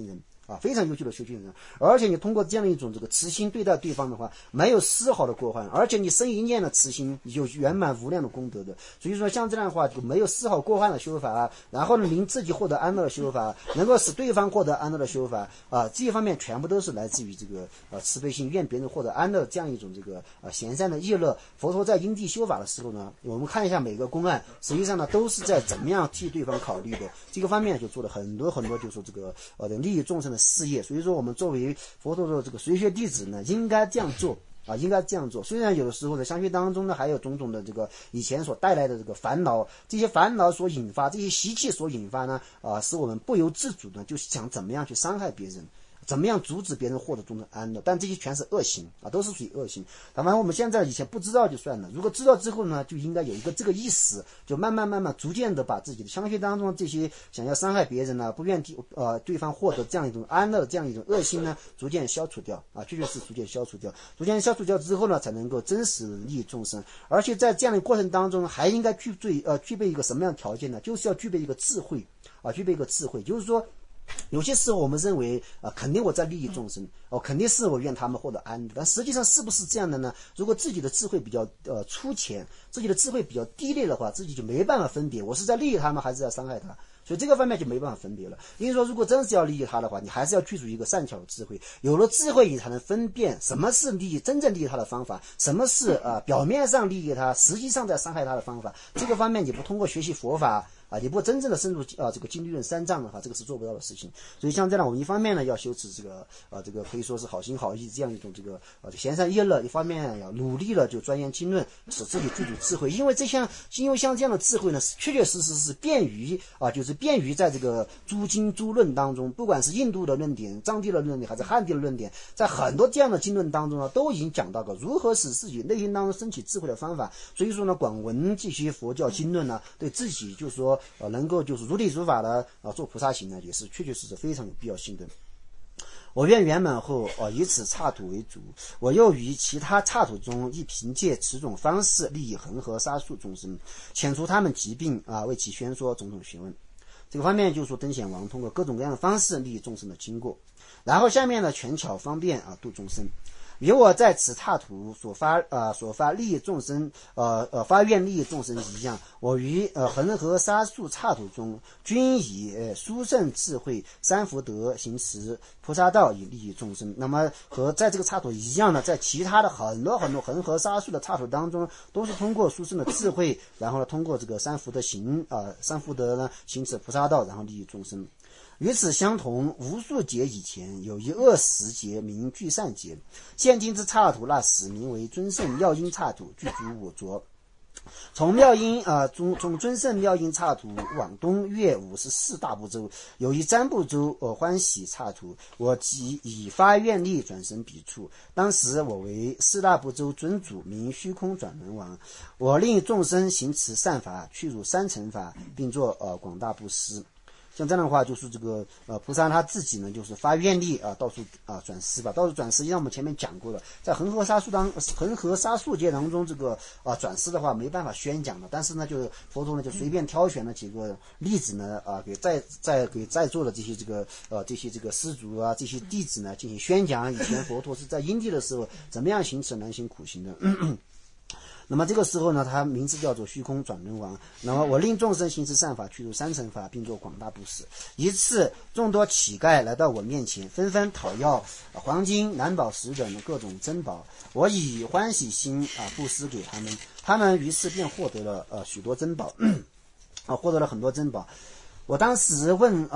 非常优秀的修行人，而且你通过这样的一种这个慈心对待对方的话，没有丝毫的过患，而且你生一念的慈心，你就圆满无量的功德的。所以说像这样的话，就没有丝毫过患的修法然后呢，您自己获得安乐的修法，能够使对方获得安乐的修法这一方面全部都是来自于这个慈悲心，愿别人获得安乐这样一种这个贤善的业乐。佛陀在因地修法的时候呢，我们看一下每个公案，实际上呢都是在怎么样替对方考虑的，这个方面就做了很多就是说这个利益众生的事业。所以说我们作为佛陀的这个随学弟子呢，应该这样做应该这样做。虽然有的时候在相续当中呢，还有种种的这个以前所带来的这个烦恼，这些烦恼所引发，这些习气所引发呢，使我们不由自主的就想怎么样去伤害别人，怎么样阻止别人获得中的安乐，但这些全是恶行都是属于恶行。反正我们现在以前不知道就算了，如果知道之后呢，就应该有一个这个意识，就慢慢逐渐的把自己的相续当中这些想要伤害别人不愿对方获得这样一种安乐这样一种恶心呢，逐渐消除掉确实是逐渐消除掉。逐渐消除掉之后呢，才能够真实利益众生。而且在这样的过程当中，还应该具备一个什么样的条件呢？就是要具备一个智慧具备一个智慧，就是说有些时候我们认为肯定我在利益众生肯定是我愿他们获得安乐，但实际上是不是这样的呢？如果自己的智慧比较粗浅，自己的智慧比较低劣的话，自己就没办法分别我是在利益他们还是在伤害他，所以这个方面就没办法分别了。因为说如果真是要利益他的话，你还是要具足一个善巧的智慧，有了智慧你才能分辨什么是真正利益他的方法，什么是表面上利益他实际上在伤害他的方法。这个方面你不通过学习佛法你不真正的深入这个经律论三藏的话，这个是做不到的事情。所以像这样我们一方面呢要修持这个可以说是好心好意这样一种这个贤善业乐，一方面要努力了就钻研经论，使自己具足智慧。因为像这样的智慧呢，确确实实是便于就是便于在这个诸经诸论当中，不管是印度的论点、藏地的论点还是汉地的论点，在很多这样的经论当中呢，都已经讲到过如何使自己内心当中升起智慧的方法。所以说呢，广闻这些佛教经论呢，对自己就是说能够就是如理如法的做菩萨行呢，也是确确实实非常有必要性的。我愿圆满后以此刹土为主，我又于其他刹土中亦凭借此种方式利益恒河沙数众生，遣除他们疾病为其宣说种种学问。这个方面就是说灯显王通过各种各样的方式利益众生的经过。然后下面呢，权巧方便度众生。与我在此刹土所发利益众生发愿利益众生一样，我于恒河沙数刹土中均以殊胜智慧三福德行持菩萨道以利益众生。那么和在这个刹土一样呢，在其他的很多恒河沙数的刹土当中，都是通过殊胜的智慧，然后呢通过这个三福德呢行持菩萨道，然后利益众生。与此相同，无数劫以前有一20劫名聚善劫，现今之刹土那时名为尊胜妙音刹土，具足我着。从尊胜妙音刹土往东越54大部洲，有一占部洲欢喜刹土，我即以发愿力转身彼处。当时我为4大部洲尊主，名虚空转轮王。我令众生行持善法，去入三乘法，并作广大布施。像这样的话，就是这个菩萨他自己呢，就是发愿力到处转世吧，到处转世。像我们前面讲过了，在恒河沙数界当中，这个转世的话没办法宣讲的，但是呢，就是佛陀呢就随便挑选了几个例子呢给在座的这些这个施主这些弟子呢进行宣讲。以前佛陀是在因地的时候怎么样行持难行苦行的。那么这个时候呢，他名字叫做虚空转轮王。那么我令众生行持善法，去入三乘法，并做广大布施。一次，众多乞丐来到我面前，纷纷讨要黄金、蓝宝石等各种珍宝。我以欢喜心布施给他们，他们于是便获得了许多珍宝，获得了很多珍宝。我当时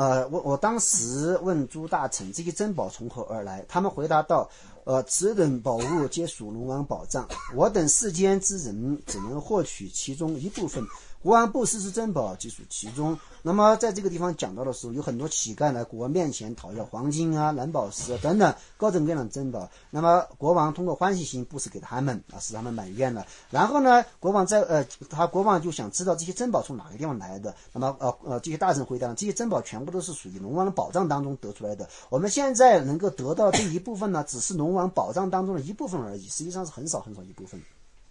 问诸大臣，这些珍宝从何而来？他们回答道：此等宝物皆属龙王宝藏，我等世间之人只能获取其中一部分。国王布施之珍宝即属其中。那么在这个地方讲到的时候，有很多乞丐来国王面前讨要黄金蓝宝石等等各种各样的珍宝。那么国王通过欢喜心布施给他们使他们满愿了。然后呢，国王就想知道这些珍宝从哪个地方来的。那么这些大臣回答，这些珍宝全部都是属于龙王的宝藏当中得出来的。我们现在能够得到这一部分呢，只是龙王宝藏当中的一部分而已，实际上是很少很少一部分。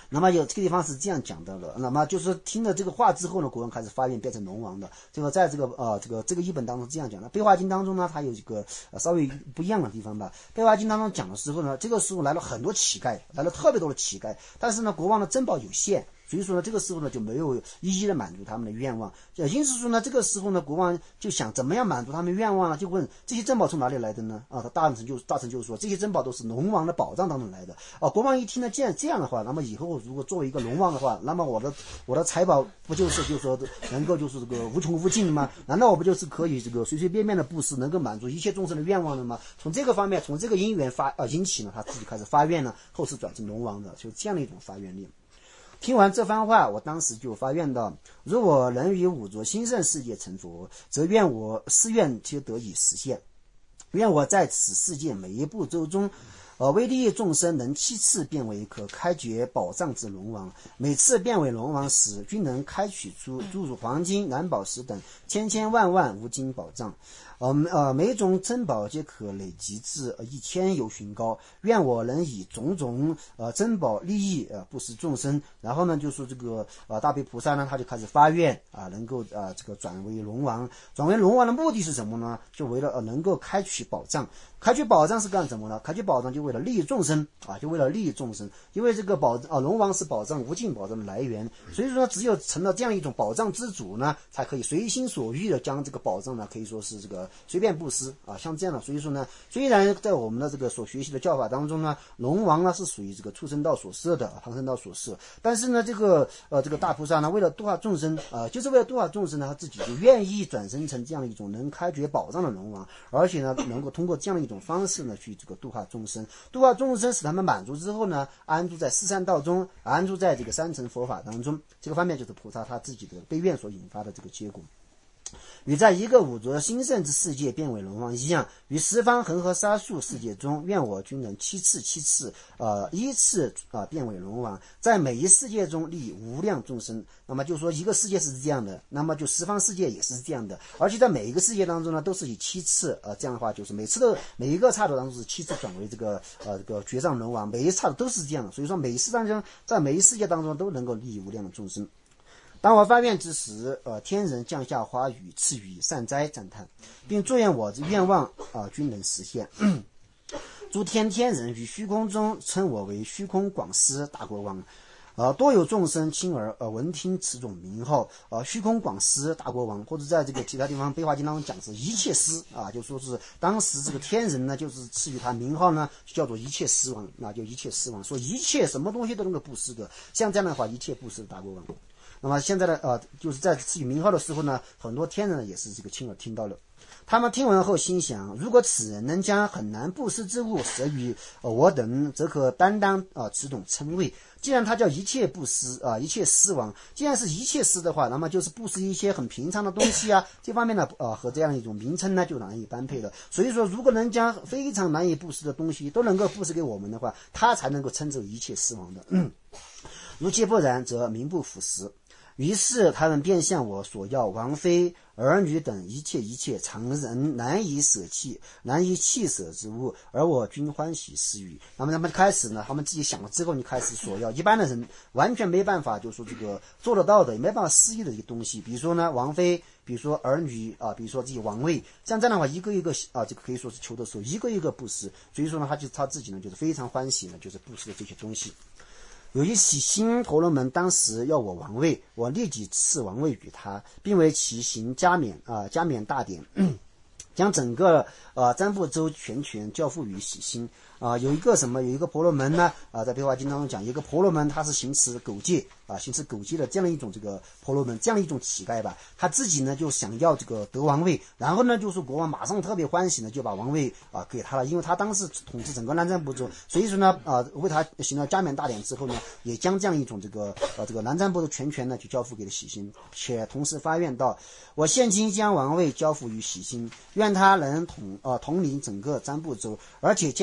那么有这个地方是这样讲到的，那么就是听了这个话之后呢，国王开始发愿变成龙王的。这个在这个译本当中这样讲的。《悲华经》当中呢，它有一个稍微不一样的地方吧。《悲华经》当中讲的时候呢，这个时候来了很多乞丐，来了特别多的乞丐，但是呢，国王的珍宝有限。所以说呢，这个时候呢就没有一一的满足他们的愿望。因此说呢，这个时候呢，国王就想怎么样满足他们愿望呢？就问这些珍宝从哪里来的呢？他大臣就是说，这些珍宝都是龙王的宝藏当中来的。国王一听呢，这样的话，那么以后如果作为一个龙王的话，那么我的财宝不就是说能够就是这个无穷无尽吗？难道我不就是可以这个随随便便的布施，能够满足一切众生的愿望的吗？从这个方面，从这个因缘引起呢，他自己开始发愿呢，后世转成龙王的，就这样的一种发愿力。听完这番话，我当时就发愿道：如我能于五浊兴盛世界成佛，则愿我誓愿皆得以实现。愿我在此世界每一步骤中，为利益众生，能7次变为可开掘宝藏之龙王。每次变为龙王时，均能开取出诸如黄金、蓝宝石等千千万万无尽宝藏。每种珍宝皆可累积至1000由旬高。愿我能以种种珍宝利益布施众生。然后呢，就说这个大悲菩萨呢，他就开始发愿能够这个转为龙王。转为龙王的目的是什么呢？就为了能够开取宝藏。开取宝藏是干什么呢？开取宝藏就为了利益众生就为了利益众生。因为这个龙王是宝藏无尽宝藏的来源，所以说只有成了这样一种宝藏之主呢，才可以随心所欲的将这个宝藏呢，可以说是这个随便布施像这样的。所以说呢，虽然在我们的这个所学习的教法当中呢，龙王呢是属于这个畜生道所设的，唐僧道所设，但是呢，这个大菩萨呢，为了度化众生就是为了度化众生呢，他自己就愿意转生成这样的一种能开掘宝藏的龙王，而且呢，能够通过这样的一种方式呢，去这个度化众生，使他们满足之后呢，安住在四善道中，安住在这个三乘佛法当中。这个方面就是菩萨他自己的悲愿所引发的这个结果。与在一个五浊兴盛之世界变为龙王一样，于十方恒河沙数世界中，愿我均能7次依次变为龙王，在每一世界中利益无量众生。那么就说一个世界是这样的，那么就十方世界也是这样的，而且在每一个世界当中呢，都是以7次这样的话，就是每一个刹土当中是7次转为这个绝上龙王，每一刹土都是这样的。所以说每一世当中，在每一世界当中都能够利益无量的众生。当我发愿之时，天人降下花雨，赐予善哉赞叹，并祝愿我之愿望均能实现。诸天人于虚空中称我为虚空广施大国王。多有众生亲耳闻听此种名号，虚空广施大国王，或者在这个其他地方悲华经当中讲是一切施就说是当时这个天人呢，就是赐予他名号呢，叫做一切施王，那就一切施王，说一切什么东西都能够布施的，像这样的话，一切布施的大国王。那么现在呢，就是在赐予名号的时候呢，很多天人呢也是这个亲耳听到了。他们听闻后心想，如果此人能将很难布施之物舍于我等，则可担当此种称谓。既然他叫一切布施一切施王，既然是一切施的话，那么就是布施一些很平常的东西这方面呢和这样一种名称呢就难以般配了。所以说，如果能将非常难以布施的东西都能够布施给我们的话，他才能够称之为一切施王的。如其不然，则名不符实。于是他们便向我索要王妃、儿女等一切常人难以舍弃、难以弃舍之物，而我均欢喜施予。那么他们开始呢，他们自己想了之后，你开始索要。一般的人完全没办法，就是说这个做得到的，也没办法施予的一个东西。比如说呢，王妃，比如说儿女比如说自己王位，像这样的话，一个一个这个可以说是求的时候，一个一个布施。所以说呢，他自己呢，就是非常欢喜呢，就是布施的这些东西。有一喜心婆罗门当时要我王位，我立即赐王位与他，并为其行加冕大典，将整个占卜州全权交付于喜心。有一个婆罗门呢在悲华经当中讲，一个婆罗门他是行持狗戒的这样一种这个婆罗门，这样一种乞丐吧，他自己呢就想要这个得王位，然后呢就是国王马上特别欢喜呢就把王位给他了，因为他当时统治整个南瞻部洲，所以说呢为他行了加冕大典之后呢，也将这样一种这个南瞻部洲全权呢就交付给了喜心，且同时发愿道：我现今将王位交付于喜心，愿他能统领整个占部洲，而且健康长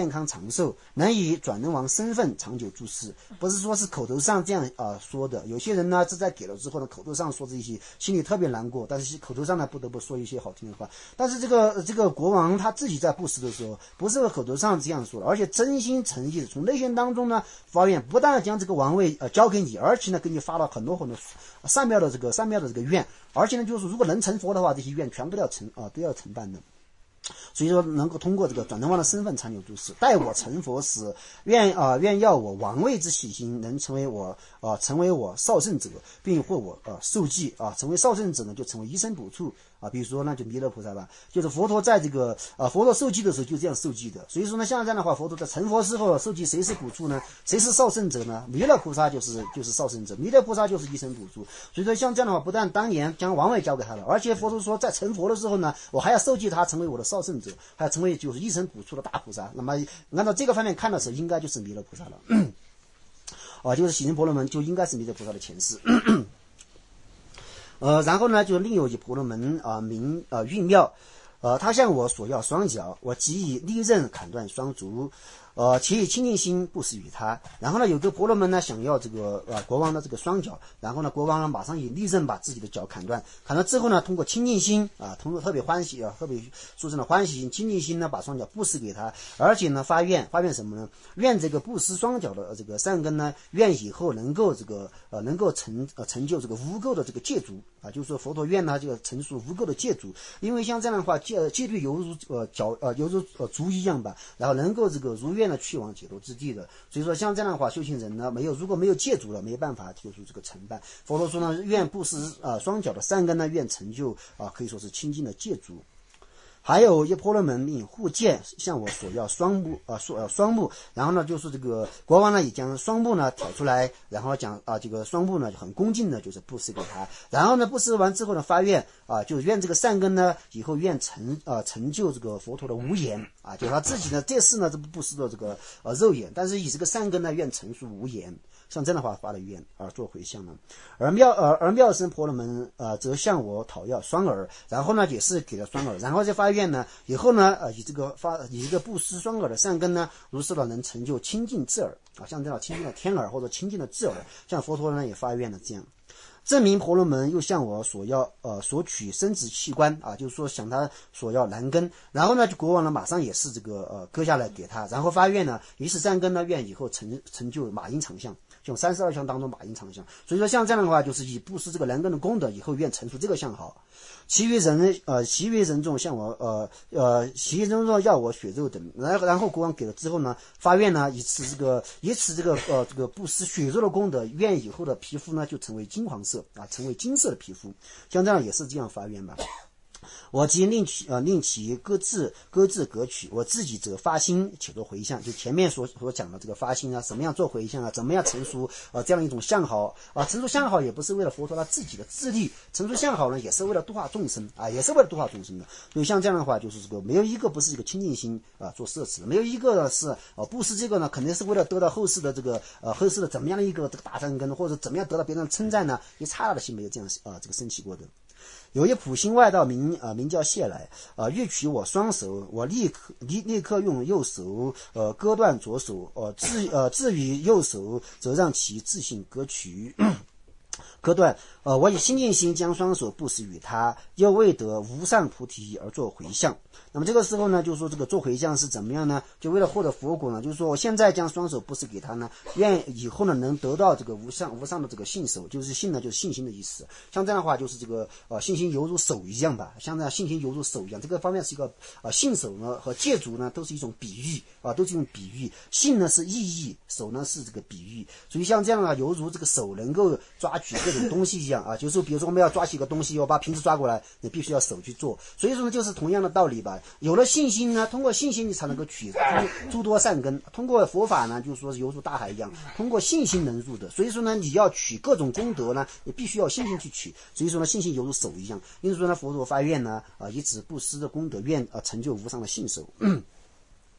长寿，能以转轮王身份长久住世。不是说是口头上这样说的，有些人呢是在给了之后呢，口头上说这些，心里特别难过，但是口头上呢不得不说一些好听的话。但是这个国王他自己在布施的时候，不是口头上这样说的，而且真心诚意的从内心当中呢发愿，不但将这个王位交给你，而且呢给你发了很多善妙的这个愿，而且呢就是如果能成佛的话，这些愿全部都要承办的。所以说能够通过这个转轮王的身份长久住世，待我成佛时，愿要我王位之喜心能成为我少圣者，并获我受记成为少圣者呢，就成为一生补处比如说那就弥勒菩萨吧，就是佛陀在这个佛陀受记的时候就这样受记的。所以说呢，像这样的话，佛陀在成佛之后受记，谁是补处呢？谁是少圣者呢？弥勒菩萨就是少圣者，弥勒菩萨就是一生补处。所以说像这样的话，不但当年将王位交给他了，而且佛陀说在成佛的时候呢，我还要受记他成为我的少圣者，还要成为就是一生补处的大菩萨。那么按照这个方面看的时候，应该就是弥勒菩萨了就是喜深婆罗门就应该是弥勒菩萨的前世然后呢，就另有一婆罗门名运妙，他向我索要双脚，我即以利刃砍断双足，且以清净心布施于他。然后呢，有个婆罗门呢想要这个国王的这个双脚，然后呢，国王呢马上以利刃把自己的脚砍断之后呢，通过清净心通过特别欢喜特别殊胜的欢喜心、清净心呢，把双脚布施给他，而且呢发愿什么呢？愿这个布施双脚的这个善根呢，愿以后能够能够成就这个无垢的这个戒足就是说佛陀愿呢这个成熟无垢的戒足，因为像这样的话戒律犹如足一样吧，然后能够这个如愿的去往解脱之地的。所以说像这样的话，修行人呢如果没有戒足了，没有办法就是这个承办。佛陀说呢，愿布施双脚的善根呢，愿成就可以说是清净的戒足。还有一婆罗门命护戒向我索要双目，然后呢就是这个国王呢也将双目呢挑出来，然后讲这个双目呢就很恭敬的就是布施给他，然后呢布施完之后呢发愿就是愿这个善根呢以后愿成就这个佛陀的无言就他自己呢这世呢这布施的这个肉眼，但是以这个善根呢愿成熟无言。像这样的话发了愿做回向呢。而妙生婆罗门则向我讨要双耳，然后呢也是给了双耳，然后再发愿呢以后呢以一个布施双耳的善根呢，如是的能成就清净智耳像这样清净的天耳或者清净的智耳，像佛陀呢也发愿了这样。证明婆罗门又向我索取生殖器官就是说向他索要男根，然后呢就国王呢马上也是这个割下来给他，然后发愿呢以此善根呢愿以后成就马音长相，就32相当中马音长相。所以说像这样的话，就是以布施这个男根的功德，以后愿成出这个相好。其余人众向我其余人众要我血肉等，然后国王给了之后呢，发愿呢以此这个布施血肉的功德，愿以后的皮肤呢就成为金黄色成为金色的皮肤。像这样也是这样发愿吧。我即令其各自各取，我自己则发心且做回向。就前面所讲的这个发心怎么样做回向怎么样成熟这样一种相好成熟相好也不是为了佛陀他自己的自利，成熟相好呢也是为了度化众生也是为了度化众生的。所以像这样的话，就是这个没有一个不是一个清净心做摄持的，没有一个是布施这个呢肯定是为了得到后世的这个后世的怎么样的一个这个大善根，或者怎么样得到别人的称赞呢，一刹那的心没有这样这个升起过的。有一普心外道名叫谢来欲取我双手，我立刻用右手割断左手至于右手则让其自行割取割断我以清净心将双手布施于他，又为得无上菩提而做回向。那么这个时候呢，就是说这个做回向是怎么样呢？就为了获得佛果呢，就是说我现在将双手布施给他呢，愿以后呢能得到这个无上的这个信手，就是信呢就是信心的意思。像这样的话就是这个信心犹如手一样吧，像这样信心犹如手一样，这个方面是一个信手呢和戒足呢都是一种比喻都是一种比喻。信呢是意义，手呢是这个比喻，所以像这样犹如这个手能够抓取各种东西一样就是比如说我们要抓起一个东西，我把瓶子抓过来，你必须要手去做。所以说呢就是同样的道理吧。有了信心呢，通过信心你才能够取诸多善根。通过佛法呢，就是说犹如大海一样，通过信心能入的。所以说呢，你要取各种功德呢，你必须要信心去取。所以说呢，信心犹如手一样。因此说呢，佛陀发愿呢，以此布施的功德愿成就无上的信手。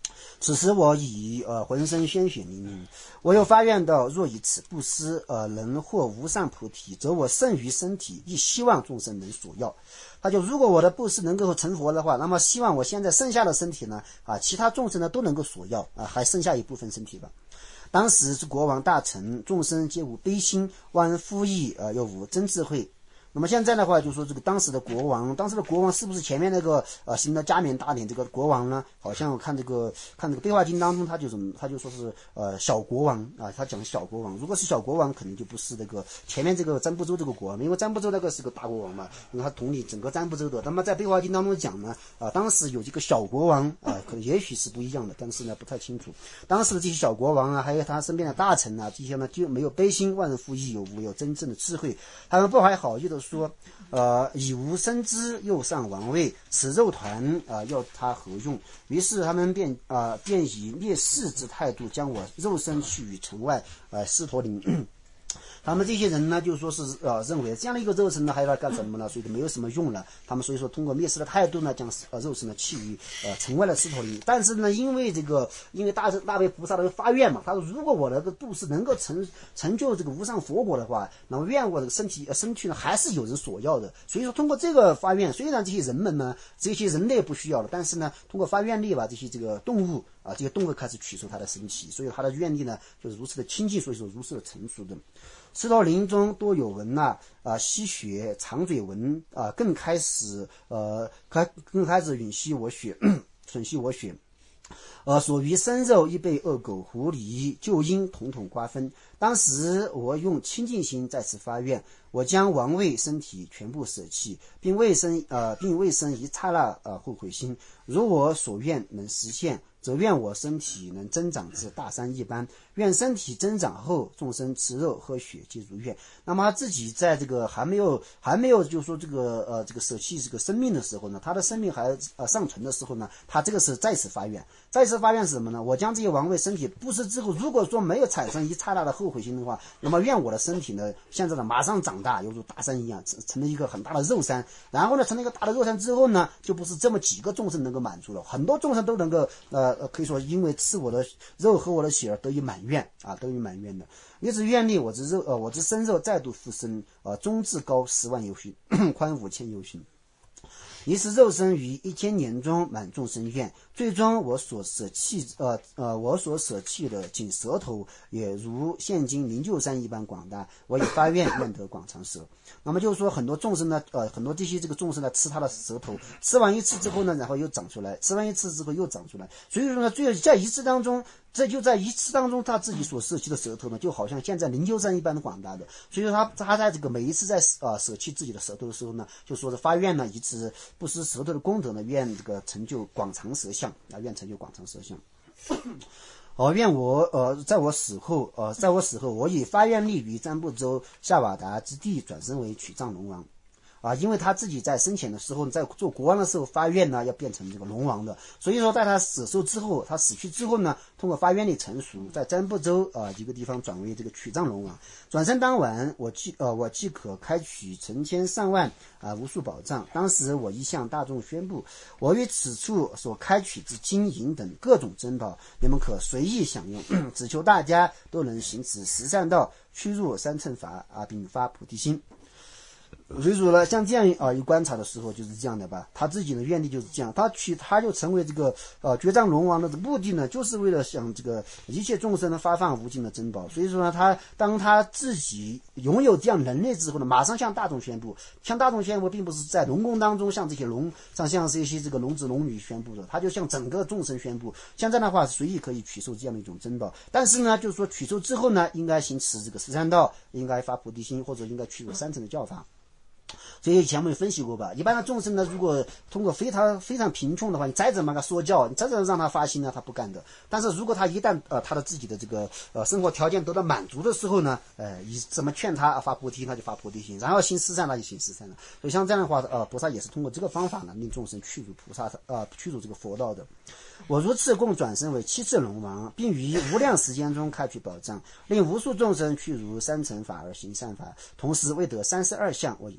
此时我已浑身鲜血淋漓，我又发愿到，若以此布施能获无上菩提，则我剩余身体亦希望众生能所要。他就如果我的布施能够成佛的话，那么希望我现在剩下的身体呢其他众生呢都能够所要还剩下一部分身体吧。当时是国王大臣，众生皆无悲心，忘夫义又无真智慧。那么现在的话，就说这个当时的国王是不是前面那个行的加冕大典这个国王呢？好像看这个对话经当中，他就说是小国王他讲小国王。如果是小国王，肯定就不是这个前面这个占卜州这个国王，因为占卜州那个是个大国王嘛，因为他统领整个占卜州的。那么在对话经当中讲呢，当时有这个小国王可能也许是不一样的，但是呢不太清楚。当时的这些小国王还有他身边的大臣这些呢就没有悲心，忘人夫义，有无有真正的智慧，他们不怀好意的说以无生之又上王位，此肉团要他何用？于是他们便以烈士之态度将我肉身去于城外狮驼岭。他们这些人呢，就说是认为这样的一个肉身呢，还要干什么呢？所以就没有什么用了。他们所以说通过蔑视的态度呢，将肉身呢弃于城外的狮驼岭。但是呢，因为大悲菩萨的发愿嘛，他说如果我的布施能够成就这个无上佛果的话，那么愿我的身体呢还是有人所要的。所以说通过这个发愿，虽然这些人们呢，这些人类不需要了，但是呢，通过发愿力吧，这些动物这些动物开始取受他的身体，所以他的愿力呢就是如此的清净，所以说如此的成熟的。狮驼林中多有蚊吸血长嘴蚊更开始吮吸我血吮吸我血。所余生肉亦被恶狗、狐狸、鹫鹰统统瓜分。当时我用清净心再次发愿，我将王位身体全部舍弃，并未生一刹那后悔心。如我所愿能实现，则愿我身体能增长至大山一般，愿身体增长后，众生吃肉喝血皆如愿。那么他自己在这个还没有就是说这个舍弃这个生命的时候呢，他的生命还尚存的时候呢，他这个是再次发愿是什么呢？我将这些王位身体布施之后，如果说没有产生一刹那的后悔心的话，那么愿我的身体呢，现在呢马上长大，犹如大山一样，成了一个很大的肉山。然后呢，成了一个大的肉山之后呢，就不是这么几个众生能够满足了，很多众生都能够可以说因为吃我的肉和我的血而得以满愿得以满愿的。于是愿力我之身肉再度复生中至高10万由旬，宽5000由旬。于是肉身于1000年中满众生愿，最终我所舍弃的仅舌头也如现今灵鹫山一般广大，我也发愿得广长舌。那么就是说很多众生呢很多这些众生呢吃他的舌头，吃完一次之后呢，然后又长出来，吃完一次之后又长出来。所以说呢，在一次当中他自己所舍弃的舌头呢，就好像现在灵鹫山一般的广大的。所以说他在这个每一次在舍弃自己的舌头的时候呢，就说是发愿呢，以此不失舌头的功德呢，愿这个成就广长舌相愿成就广长舌相。愿我在我死后我以发愿力于占卜州夏瓦达之地转生为曲藏龙王。因为他自己在生前的时候，在做国王的时候发愿呢，要变成这个龙王的，所以说在他死去之后呢，通过发愿力成熟，在占卜州一个地方转为这个曲藏龙王。转生当晚，我即可开取成千上万无数宝藏。当时我亦向大众宣布，我于此处所开取之金银等各种珍宝，你们可随意享用，只求大家都能行此十善道，趋入三乘法并发菩提心。所以说呢，像这样一观察的时候就是这样的吧，他自己的愿力就是这样，他就成为这个觉藏龙王的目的呢，就是为了向这个一切众生呢发放无尽的珍宝。所以说呢，当他自己拥有这样能力之后呢，马上向大众宣布，并不是在龙宫当中向这些像这些这个龙子龙女宣布的，他就向整个众生宣布。现在的话随意可以取受这样的一种珍宝，但是呢，就是说取受之后呢，应该行持这个十善道，应该发菩提心，或者应该取入三乘的教法。所以以前我们也分析过吧，一般的众生呢，如果通过非常贫穷的话，你再怎么个说教，你再怎么让他发心呢，他不干的。但是如果他一旦他的自己的这个生活条件得到满足的时候呢，怎么劝他发菩提，他就发菩提心，然后行十善，他就行十善了。所以像这样的话，菩萨也是通过这个方法呢，令众生趋入这个佛道的。我如次共转生为7次龙王，并于无量时间中开取宝藏，令无数众生趋入三乘法而行善法。同时为得32相，我已发愿。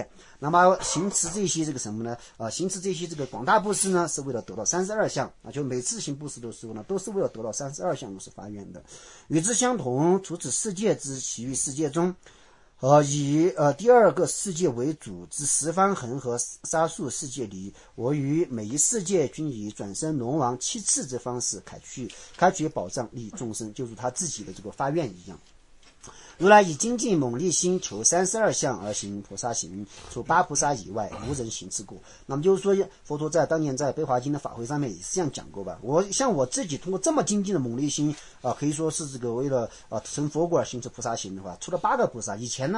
那么行持这些这个什么呢？行持这些这个广大布施呢，是为了得到32项啊，就每次行布施的时候呢，都是为了得到32项都是发愿的。与之相同，除此世界之其余世界中，以第二个世界为主之十方恒河沙数世界里，我于每一世界均以转生龙王7次之方式开取宝藏利众生，就是他自己的这个发愿一样。如来以精进猛力心求32项而行菩萨行，除8菩萨以外，无人行之过。那么就是说，佛陀在当年在悲华经的法会上面也是这样讲过吧。像我自己通过这么精进的猛力心可以说是这个为了成佛果而行持菩萨行的话，除了8个菩萨，以前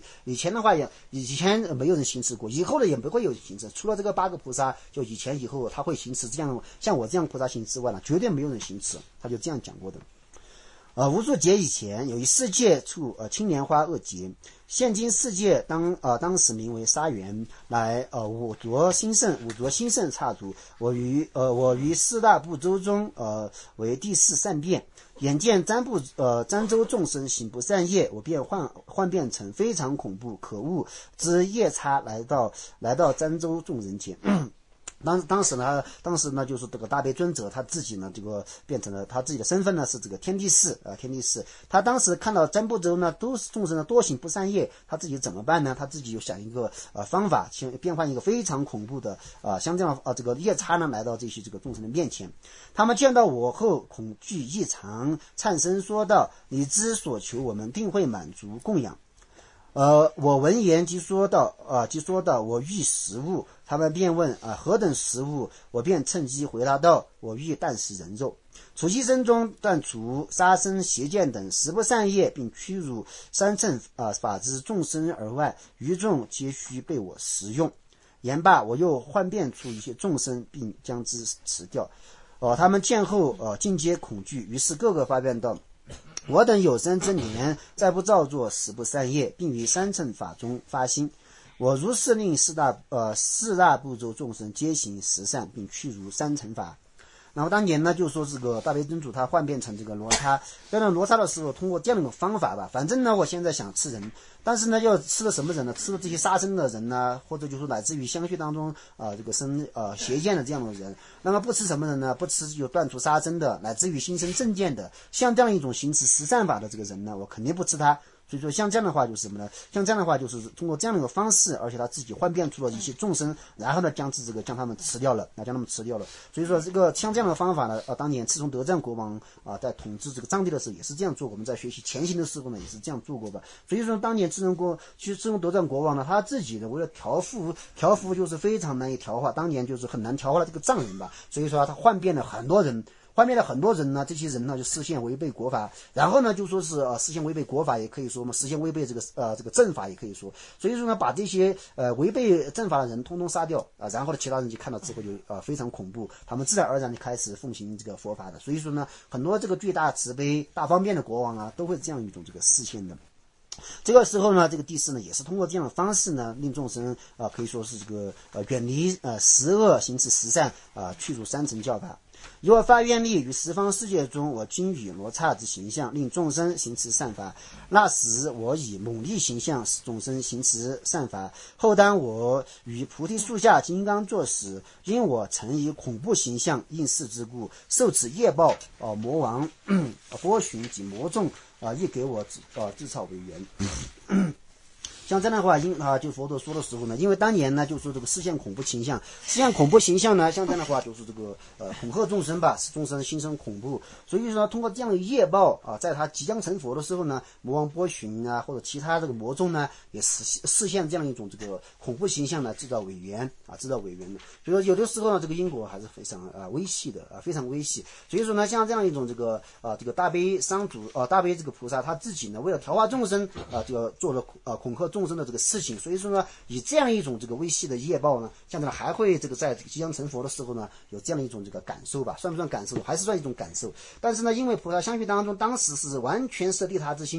没有人行持过，以后呢也不会有行持。除了这个8个菩萨，就以前以后他会行持这样像我这样菩萨行之外呢，绝对没有人行持。他就这样讲过的。无数劫以前，有一世界处青莲花恶劫，现今世界当时名为沙园，乃五浊兴盛刹土。我于四大部洲中为第四善变，眼见瞻周众生行不善业，我便幻变成非常恐怖可恶之夜叉来到瞻周众人间。当时呢，就是这个大悲尊者他自己呢，这个变成了他自己的身份呢是这个天地士。他当时看到瞻部洲呢都是众生呢多行不善业，他自己怎么办呢？他自己就想一个方法，变换一个非常恐怖的像这样这个夜叉呢来到这些这个众生的面前。他们见到我后恐惧异常，颤声说道：“你之所求，我们定会满足供养。”我闻言即说道，我欲食物。他们便问何等食物？我便趁机回答道：我欲啖食人肉。处其身中断除杀生邪见等十不善业，并驱入三乘法之众生而外，余众皆须被我食用。言罢，我又幻变出一些众生，并将之吃掉。他们见后尽皆恐惧，于是各个发愿道：我等有生之年，再不造作十不善业，并于三乘法中发心。我如是令四大部洲众生皆行十善，并去如三乘法。然后当年呢，就说这个大悲尊主他幻变成这个罗刹，在那罗刹的时候，通过这样的一个方法吧，反正呢，我现在想吃人，但是呢，要吃了什么人呢？吃了这些杀生的人呢，或者就是乃至于相续当中这个生邪见的这样的人。那么不吃什么人呢？不吃有断除杀生的，乃至于心生正见的，像这样一种行持十善法的这个人呢，我肯定不吃他。所以说像这样的话就是什么呢？像这样的话就是通过这样的一个方式，而且他自己幻变出了一些众生，然后呢将他们吃掉了，所以说这个像这样的方法呢，当年赤松德赞国王在统治这个藏地的时候也是这样做过。我们在学习前行的时候呢也是这样做过吧。所以说当年赤松德赞国王呢，他自己呢为了调伏就是非常难以调化，当年就是很难调化了这个藏人吧。所以说他幻变了很多人呢，这些人呢就实现违背国法，然后呢就说是实现违背国法，也可以说嘛，实现违背这个正法，也可以说。所以说呢，把这些违背正法的人通通杀掉然后呢其他人就看到之后就非常恐怖，他们自然而然就开始奉行这个佛法的。所以说呢，很多这个巨大慈悲大方便的国王都会这样一种这个示现的。这个时候呢，这个帝释呢也是通过这样的方式呢，令众生可以说是这个远离十恶，行持十善去除三乘教法。以我发愿力于十方世界中，我均以罗刹之形象，令众生行持善法。那时我以猛力形象，使众生行持善法。后当我于菩提树下金刚座时，因我曾以恐怖形象应世之故，受此业报，魔王波旬及魔众亦给我自草为缘。像这样的话，就佛陀说的时候呢，因为当年呢，就说这个实现恐怖形象呢，像这样的话就是这个恐吓众生吧，使众生心生恐怖。所以说，通过这样的业报在他即将成佛的时候呢，魔王波旬或者其他这个魔众呢，也实现这样一种这个恐怖形象呢，制造伪缘的。所以说，有的时候呢，这个因果还是非常微细的非常微细。所以说呢，像这样一种这个大悲商主大悲这个菩萨他自己呢，为了调化众生这个做了恐吓众生的这个事情，所以说呢，以这样一种这个微细的业报呢，像这样还会这个在即将成佛的时候呢，有这样的一种这个感受吧？算不算感受？还是算一种感受。但是呢，因为菩萨相续当中，当时是完全舍利他之心，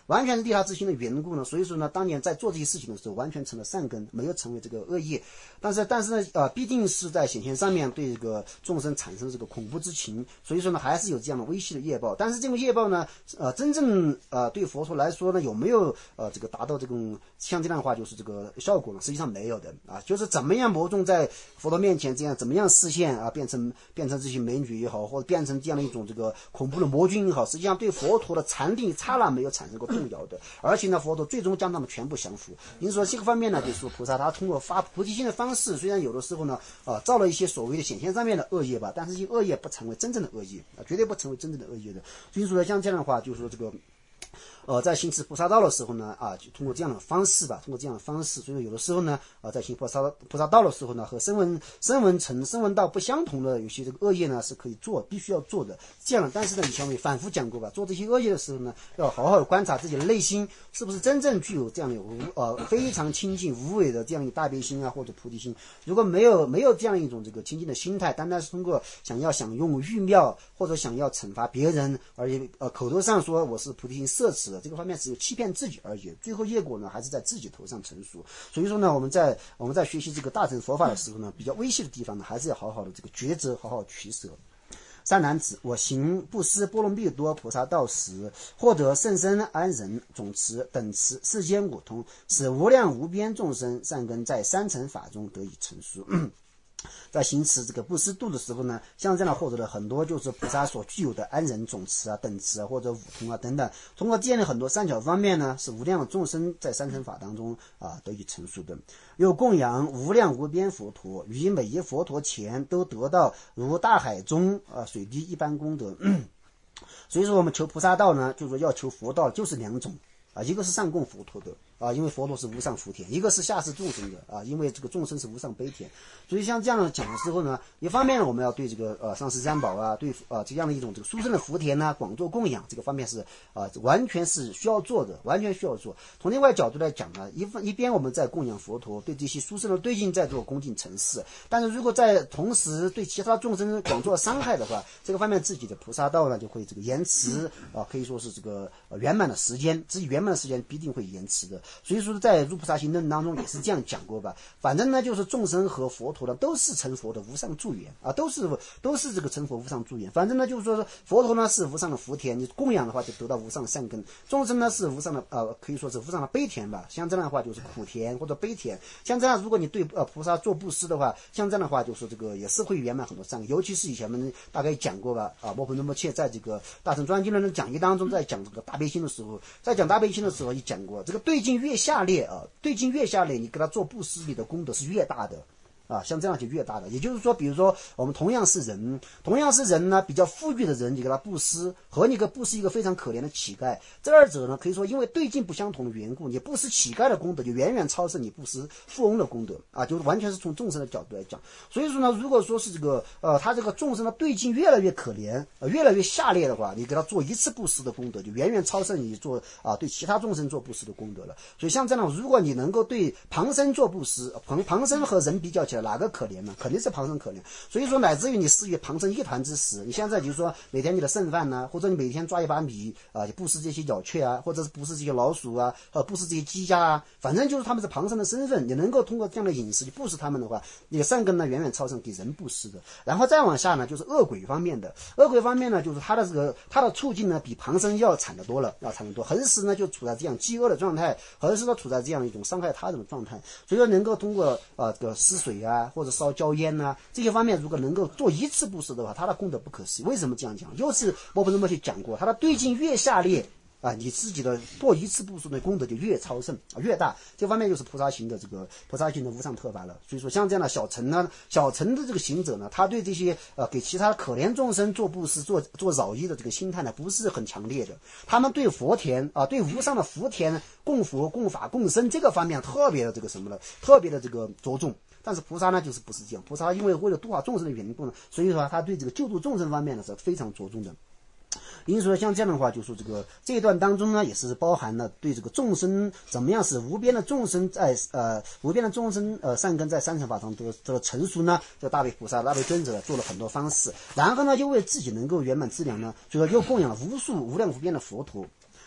完全是利他之心的缘故呢，所以说呢，当年在做这些事情的时候，完全成了善根，没有成为这个恶业。但是呢，必定是在显现上面对这个众生产生这个恐怖之情，所以说呢，还是有这样的微细的业报。但是这个业报呢，真正对佛陀来说呢，有没有这个达到这种像这样的话就是这个效果呢？实际上没有的啊，就是怎么样魔众在佛陀面前这样怎么样视线啊，变成这些美女也好，或者变成这样的一种这个恐怖的魔君也好，实际上对佛陀的禅定刹那没有产生过动摇的，而且呢，佛陀最终将他们全部降服。因此说这个方面呢，就是说菩萨他通过发菩提心的方式，虽然有的时候呢，造了一些所谓的显现上面的恶业吧，但是这些恶业不成为真正的恶业啊，绝对不成为真正的恶业的。所以说呢，像这样的话，就是说这个。在行持菩萨道的时候呢，就通过这样的方式吧，所以有的时候呢，在行菩萨道的时候呢，和声闻道不相同的有些这个恶业呢是可以做，必须要做的。这样，但是呢，以前我们反复讲过吧，做这些恶业的时候呢，要好好的观察自己的内心是不是真正具有这样的非常清净无为的这样一大悲心啊，或者菩提心。如果没有这样一种这个清净的心态，单单是通过想用欲妙或者想要惩罚别人，而且口头上说我是菩提心摄持的，这个方面只有欺骗自己而已，最后业果呢还是在自己头上成熟。所以说呢，我们在学习这个大乘佛法的时候呢，比较微细的地方呢，还是要好好的这个抉择，好好取舍。善男子，我行布施波罗蜜多菩萨道时，获得甚深安忍总持等持世间五通，使无量无边众生善根在三乘法中得以成熟。在行持这个布施度的时候呢，像这样获得了很多就是菩萨所具有的安忍总持啊、等持啊或者五通啊等等，通过建立很多善巧方面呢，是无量的众生在三乘法当中得以成熟的。又供养无量无边佛陀，于每一佛陀前都得到如大海中水滴一般功德。所以说我们求菩萨道呢，就是说要求佛道就是两种一个是上供佛陀的因为佛陀是无上福田，一个是下施众生的因为这个众生是无上悲田。所以像这样讲的时候呢，一方面呢，我们要对这个上师三宝对这样的一种这个殊胜的福田呢广做供养，这个方面是完全是需要做的，完全需要做。从另外角度来讲呢，一边我们在供养佛陀，对这些殊胜的对境在做恭敬承事，但是如果在同时对其他众生广做伤害的话，这个方面自己的菩萨道呢就会这个延迟可以说是这个圆满的时间，自己圆满的时间必定会延迟的。所以说在入菩萨行论当中也是这样讲过吧，反正呢就是众生和佛陀呢都是成佛的无上助缘都是这个成佛无上助缘。反正呢就是说佛陀呢是无上的福田，你供养的话就得到无上的善根，众生呢是无上的可以说是无上的悲田吧，像这样的话就是苦田或者悲田。像这样如果你对菩萨做布施的话，像这样的话就是这个也是会圆满很多善根。尤其是以前我们大概讲过吧摩诃仁波切在这个大乘专经论的讲义当中，在讲这个大悲心的时候，也讲过这个对境越下劣你给他做布施，你的功德是越大的像这样就越大的。也就是说，比如说我们同样是人呢，比较富裕的人，你给他布施，和你布施一个非常可怜的乞丐，这二者呢可以说因为对境不相同的缘故，你布施乞丐的功德就远远超胜你布施富翁的功德就是完全是从众生的角度来讲。所以说呢，如果说是这个他这个众生的对境越来越可怜越来越下劣的话，你给他做一次布施的功德就远远超胜你做对其他众生做布施的功德了。所以像这样，如果你能够对旁生做布施，旁生和人比较起来哪个可怜呢？肯定是旁生可怜。所以说乃至于你施予旁生一团之食，你现在就是说每天你的剩饭呢，或者你每天抓一把米布施这些鸟雀或者是布施这些老鼠布施这些鸡鸭反正就是他们是旁生的身份，你能够通过这样的饮食去布施他们的话，你的善根呢远远超胜给人布施的。然后再往下呢，就是恶鬼方面呢，就是他的处境呢比旁生要惨得多了，横时呢就处在这样饥饿的状态，横时呢处在这样一种伤害他人的状态。所以说能够通过这个施水或者烧焦烟这些方面，如果能够做一次布施的话，他的功德不可思议。为什么这样讲？又是摩诃仁波切讲过，他的对境越下劣你自己的做一次布施的功德就越超胜越大。这方面就是菩萨行的无上特法了。所以说像这样的小乘的这个行者呢，他对这些给其他可怜众生做布施做饶益的这个心态呢不是很强烈的。他们对佛田对无上的福田供佛供法供僧这个方面特别的这个什么呢，特别的这个着重。但是菩萨呢就是不是这样，菩萨因为为了度化众生的缘故呢，所以说他对这个救度众生方面呢是非常着重的。因此说像这样的话，就说这一段当中呢，也是包含了对这个众生怎么样使无边的众生善根在三乘法上得成熟呢，这大悲菩萨大悲尊者做了很多方式。然后呢又为自己能够圆满资粮呢，所以说又供养了无量无边的佛陀。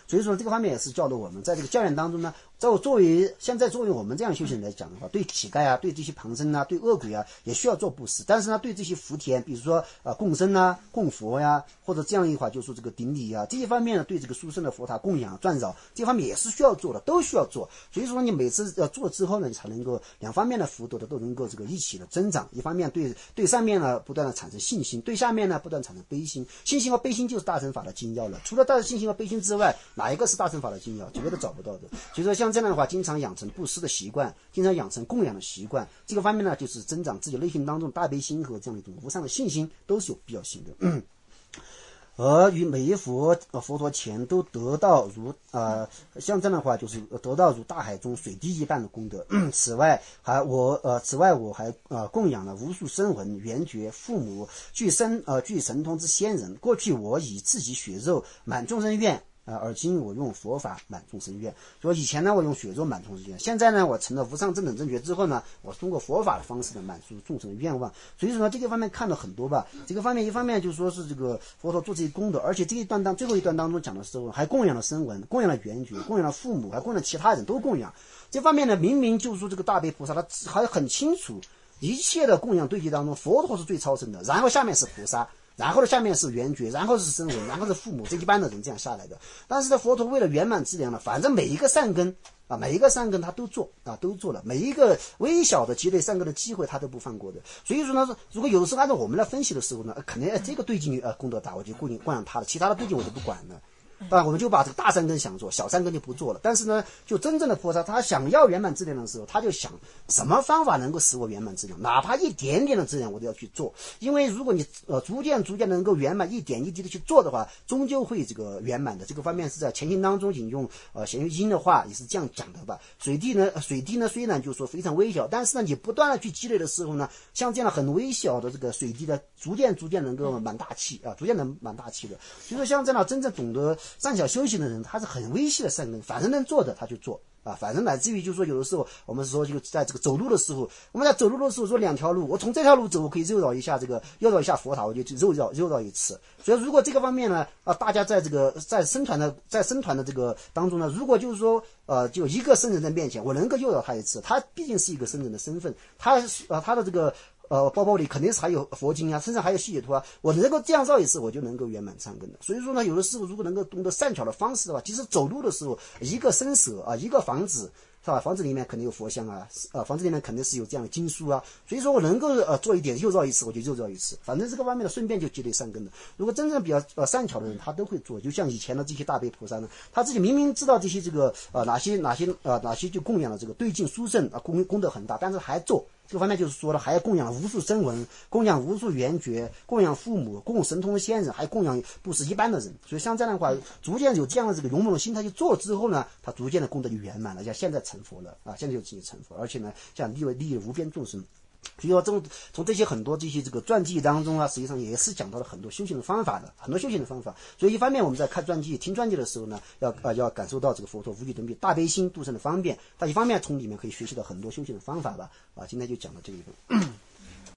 所以说这个方面也是教导我们在这个教练当中呢，作为我们这样修行人来讲的话，对乞丐啊，对这些旁生啊，对恶鬼啊，也需要做布施。但是呢，对这些福田，比如说供生啊、供佛呀，或者这样一话就是这个顶礼啊，这些方面呢，对这个殊胜的佛塔供养、转扰这方面也是需要做的，都需要做。所以说你每次要做之后呢，你才能够两方面的福德的都能够这个一起的增长。一方面对上面呢不断的产生信心，对下面呢不断产生悲心。信心和悲心就是大乘法的精要了。除了信心和悲心之外，哪一个是大乘法的精要？绝对找不到的。所以说像这样的话，经常养成布施的习惯，经常养成供养的习惯，这个方面呢，就是增长自己内心当中大悲心和这样的一种无上的信心，都是有必要性的。而于每一佛陀前都得到像这样的话就是得到如大海中水滴一般的功德。此外我还供养了无数声闻、缘觉、父母、具神通之仙人。过去我以自己血肉满众生愿，而今我用佛法满众生愿。所以以前呢，我用血肉满众生愿，现在呢，我成了无上正等正觉之后呢，我通过佛法的方式呢，满足众生的愿望。所以说呢，这个方面看了很多吧。这个方面一方面就说是这个佛陀做这些功德，而且这一段最后一段当中讲的时候，还供养了声闻，供养了缘觉，供养了父母，还供养了其他人都供养。这方面呢，明明就是说这个大悲菩萨他还很清楚，一切的供养对境当中，佛陀是最超胜的，然后下面是菩萨。然后呢，下面是缘觉，然后是声闻，然后是父母，这一般的人这样下来的。但是呢，佛陀为了圆满资粮呢，反正每一个善根他都做了，每一个微小的积累善根的机会他都不放过的。所以说呢，如果有的时候按照我们来分析的时候呢，肯定这个对境功德大，我就供养他了，其他的对境我就不管了。当然我们就把这个大善根想做，小善根就不做了。但是呢，就真正的菩萨他想要圆满资粮的时候，他就想什么方法能够使我圆满资粮，哪怕一点点的资粮我都要去做。因为如果你逐渐能够圆满，一点一滴的去做的话，终究会这个圆满的。这个方面是在前行当中引用贤愚经的话也是这样讲的吧。水滴呢虽然就说非常微小，但是呢你不断的去积累的时候呢，像这样很微小的这个水滴呢，逐渐能够满大气啊，逐渐能满大气的。所以说像这样真正懂得善巧修行的人，他是很微细的善根，反正能做的他就做啊，反正乃至于就是说有的时候我们说就在这个走路的时候，我们在走路的时候说两条路，我从这条路走，我可以绕绕一下佛塔，我就去绕绕一次。所以如果这个方面呢大家在僧团的这个当中呢，如果就是说就一个僧人在面前，我能够诱导他一次，他毕竟是一个僧人的身份，他的这个包包里肯定是还有佛经啊，身上还有细解脱啊，我能够这样绕一次，我就能够圆满善根的。所以说呢，有的时候如果能够懂得善巧的方式的话，其实走路的时候，一个僧舍啊，一个房子是吧？房子里面肯定有佛像啊，房子里面肯定是有这样的经书啊。所以说我能够做一点又绕一次，我就又绕一次，反正这个方面的顺便就积累善根的。如果真正比较善巧的人，他都会做。就像以前的这些大悲菩萨呢，他自己明明知道这些这个哪些就供养了这个对境殊胜啊，功德很大，但是还做。这个方面就是说了，还要供养无数声闻，供养无数缘觉，供养父母，供神通仙人，还供养不是一般的人。所以像这样的话，逐渐有这样的这个勇猛的心态去做之后呢，他逐渐的功德就圆满了，像现在成佛了啊，现在就自己成佛，而且呢，像利益无边众生。所以说从这些很多这些这个传记当中啊，实际上也是讲到了很多修行的方法的，很多修行的方法。所以一方面我们在看传记、听传记的时候呢，要感受到这个佛陀无与伦比大悲心度生的方便，但一方面从里面可以学习到很多修行的方法吧。今天就讲到这一步。